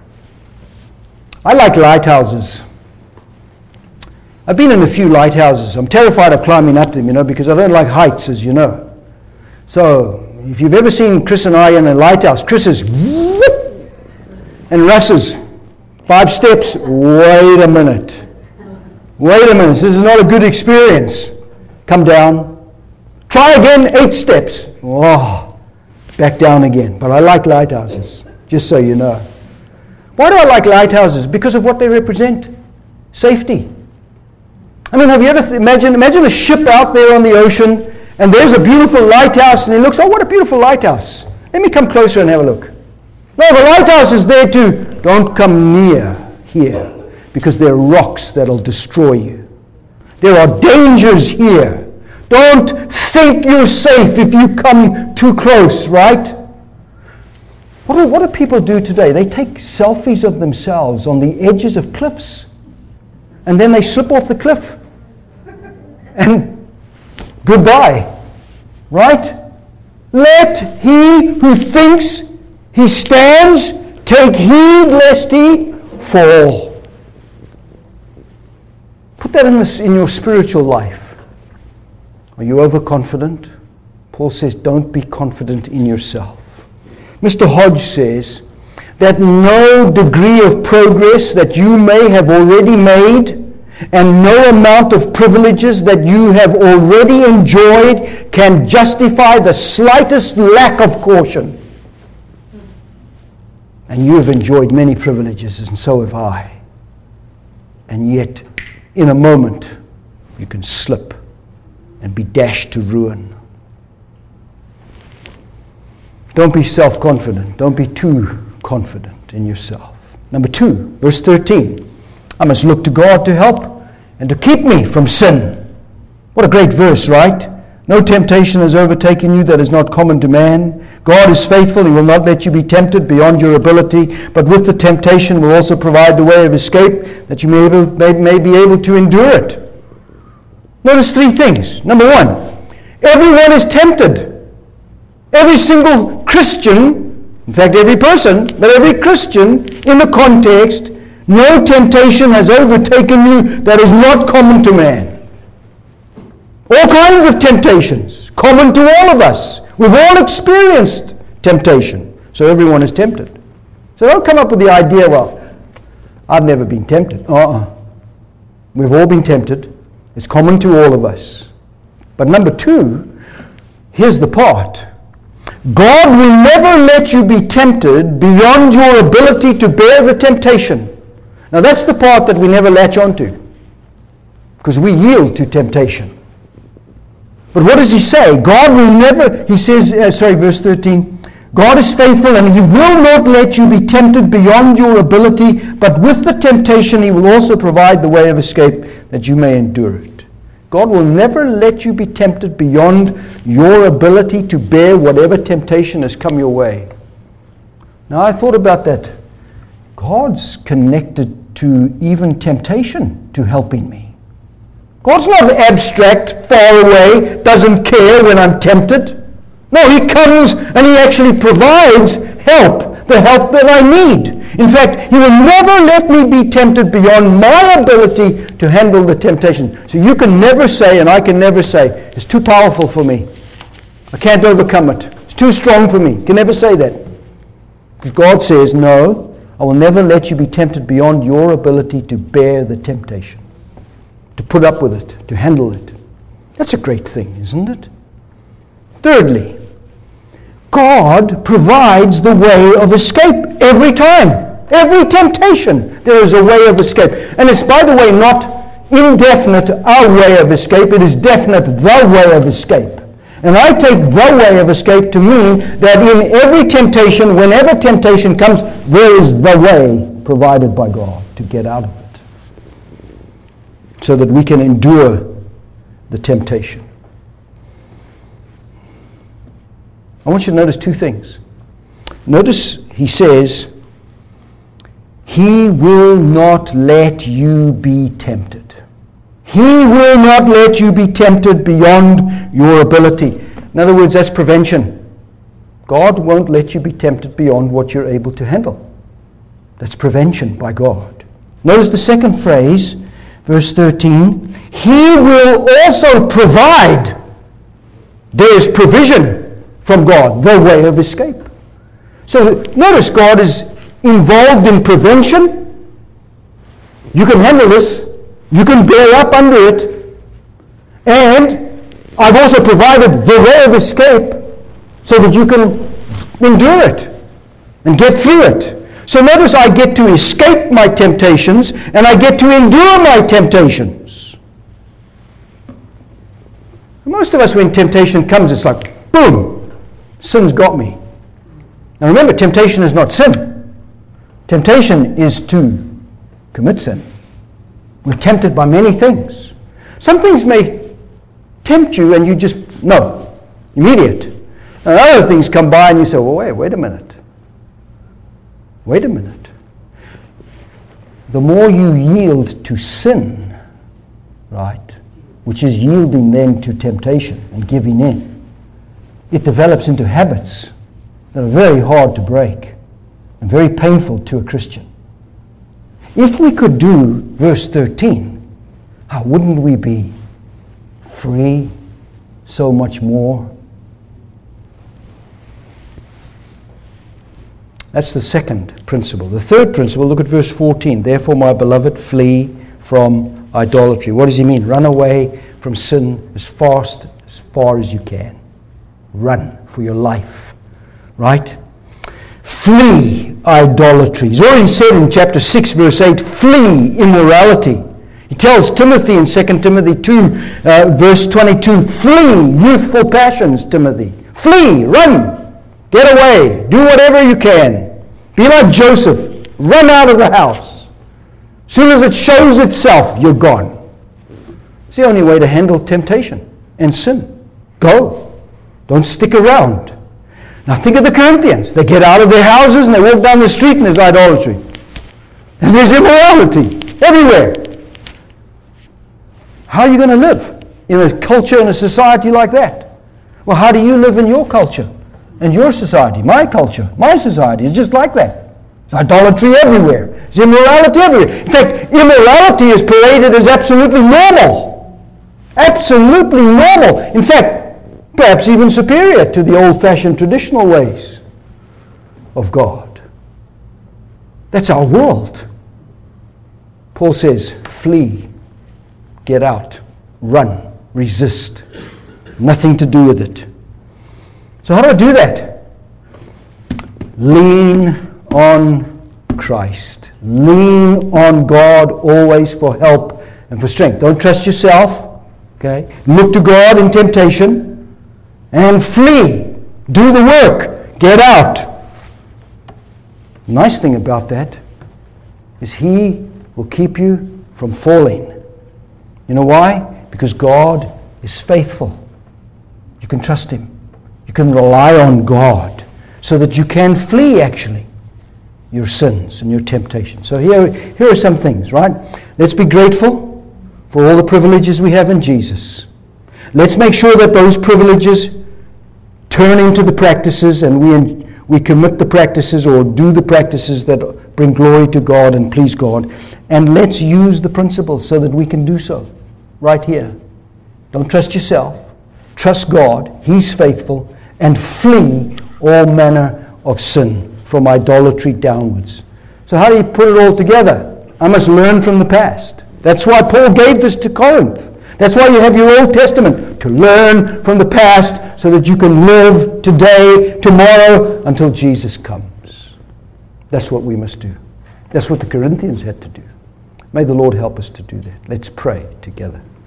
I like lighthouses. I've been in a few lighthouses. I'm terrified of climbing up them, you know, because I don't like heights, as you know. So, if you've ever seen Chris and I in a lighthouse, Chris is whoop, and Russ is five steps. Wait a minute. Wait a minute. This is not a good experience. Come down. Try again, eight steps. Oh, back down again. But I like lighthouses, just so you know. Why do I like lighthouses? Because of what they represent. Safety. I mean, have you ever th- imagine imagine a ship out there on the ocean, and there's a beautiful lighthouse, and he looks, oh, what a beautiful lighthouse. Let me come closer and have a look. No, the lighthouse is there to, don't come near here, because there are rocks that'll destroy you. There are dangers here. Don't think you're safe if you come too close, right? What do, what do people do today? They take selfies of themselves on the edges of cliffs, and then they slip off the cliff. And goodbye, right? Let he who thinks he stands take heed lest he fall. Put that in, this, in your spiritual life. Are you overconfident? Paul says, don't be confident in yourself. Mister Hodge says that no degree of progress that you may have already made and no amount of privileges that you have already enjoyed can justify the slightest lack of caution. And you have enjoyed many privileges, and so have I. And yet, in a moment, you can slip and be dashed to ruin. Don't be self-confident. Don't be too confident in yourself. Number two, verse thirteen. I must look to God to help and to keep me from sin. What a great verse, right? No temptation has overtaken you that is not common to man. God is faithful. He will not let you be tempted beyond your ability, but with the temptation will also provide the way of escape that you may, able, may, may be able to endure it. Notice three things. Number one, everyone is tempted. Every single Christian, in fact every person, but every Christian in the context, no temptation has overtaken you that is not common to man. All kinds of temptations, common to all of us. We've all experienced temptation. So everyone is tempted. So don't come up with the idea, well, I've never been tempted. Uh-uh. We've all been tempted. It's common to all of us. But number two, here's the part. God will never let you be tempted beyond your ability to bear the temptation. Now that's the part that we never latch onto, because we yield to temptation. But what does he say? God will never, he says, uh, sorry, verse thirteen, God is faithful and he will not let you be tempted beyond your ability, but with the temptation he will also provide the way of escape that you may endure it. God will never let you be tempted beyond your ability to bear whatever temptation has come your way. Now I thought about that. God's connected to even temptation to helping me. God's not abstract, far away, doesn't care when I'm tempted. No, he comes and he actually provides help, the help that I need. In fact, he will never let me be tempted beyond my ability to handle the temptation. So you can never say, and I can never say, it's too powerful for me. I can't overcome it. It's too strong for me. You can never say that. Because God says, no, I will never let you be tempted beyond your ability to bear the temptation, to put up with it, to handle it. That's a great thing, isn't it? Thirdly, God provides the way of escape every time. Every temptation, there is a way of escape. And it's, by the way, not indefinite, our way of escape. It is definite, the way of escape. And I take the way of escape to mean that in every temptation, whenever temptation comes, there is the way provided by God to get out of it, so that we can endure the temptation. I want you to notice two things. Notice he says, he will not let you be tempted. He will not let you be tempted beyond your ability. In other words, that's prevention. God won't let you be tempted beyond what you're able to handle. That's prevention by God. Notice the second phrase, verse thirteen. He will also provide. There's provision from God, the way of escape. So notice God is involved in prevention. You can handle this. You can bear up under it. And I've also provided the way of escape so that you can endure it and get through it. So notice I get to escape my temptations and I get to endure my temptations. Most of us, when temptation comes, it's like, boom, sin's got me. Now remember, temptation is not sin. Temptation is to commit sin. We're tempted by many things. Some things may tempt you and you just, no, immediate. And other things come by and you say, well, wait, wait a minute. Wait a minute. The more you yield to sin, right, which is yielding then to temptation and giving in, it develops into habits that are very hard to break and very painful to a Christian. If we could do verse thirteen, how wouldn't we be free so much more? That's the second principle. The third principle, look at verse fourteen. Therefore, my beloved, flee from idolatry. What does he mean? Run away from sin as fast, as far as you can. Run for your life. Right? Flee idolatry. He's already said in chapter six, verse eight, flee immorality. He tells Timothy in Second Timothy two, uh, verse twenty-two, flee youthful passions, Timothy. Flee, run, get away, do whatever you can. Be like Joseph, run out of the house. As soon as it shows itself, you're gone. It's the only way to handle temptation and sin. Go. Don't stick around. Now think of the Corinthians. They get out of their houses and they walk down the street and there's idolatry. And there's immorality everywhere. How are you going to live in a culture and a society like that? Well, how do you live in your culture and your society? My culture, my society is just like that. There's idolatry everywhere. There's immorality everywhere. In fact, immorality is paraded as absolutely normal. Absolutely normal. In fact, perhaps even superior to the old-fashioned traditional ways of God. That's our world. Paul says, flee, get out, run, resist. Nothing to do with it. So how do I do that? Lean on Christ. Lean on God always for help and for strength. Don't trust yourself. Okay? Look to God in temptation and flee. Do the work. Get out. The nice thing about that is He will keep you from falling. You know why? Because God is faithful. You can trust Him. You can rely on God so that you can flee, actually, your sins and your temptation. So here, here are some things, right? Let's be grateful for all the privileges we have in Jesus. Let's make sure that those privileges turn into the practices, and we we commit the practices or do the practices that bring glory to God and please God. And let's use the principles so that we can do so right here. Don't trust yourself. Trust God. He's faithful. And flee all manner of sin from idolatry downwards. So how do you put it all together? I must learn from the past. That's why Paul gave this to Corinth. That's why you have your Old Testament, to learn from the past so that you can live today, tomorrow, until Jesus comes. That's what we must do. That's what the Corinthians had to do. May the Lord help us to do that. Let's pray together.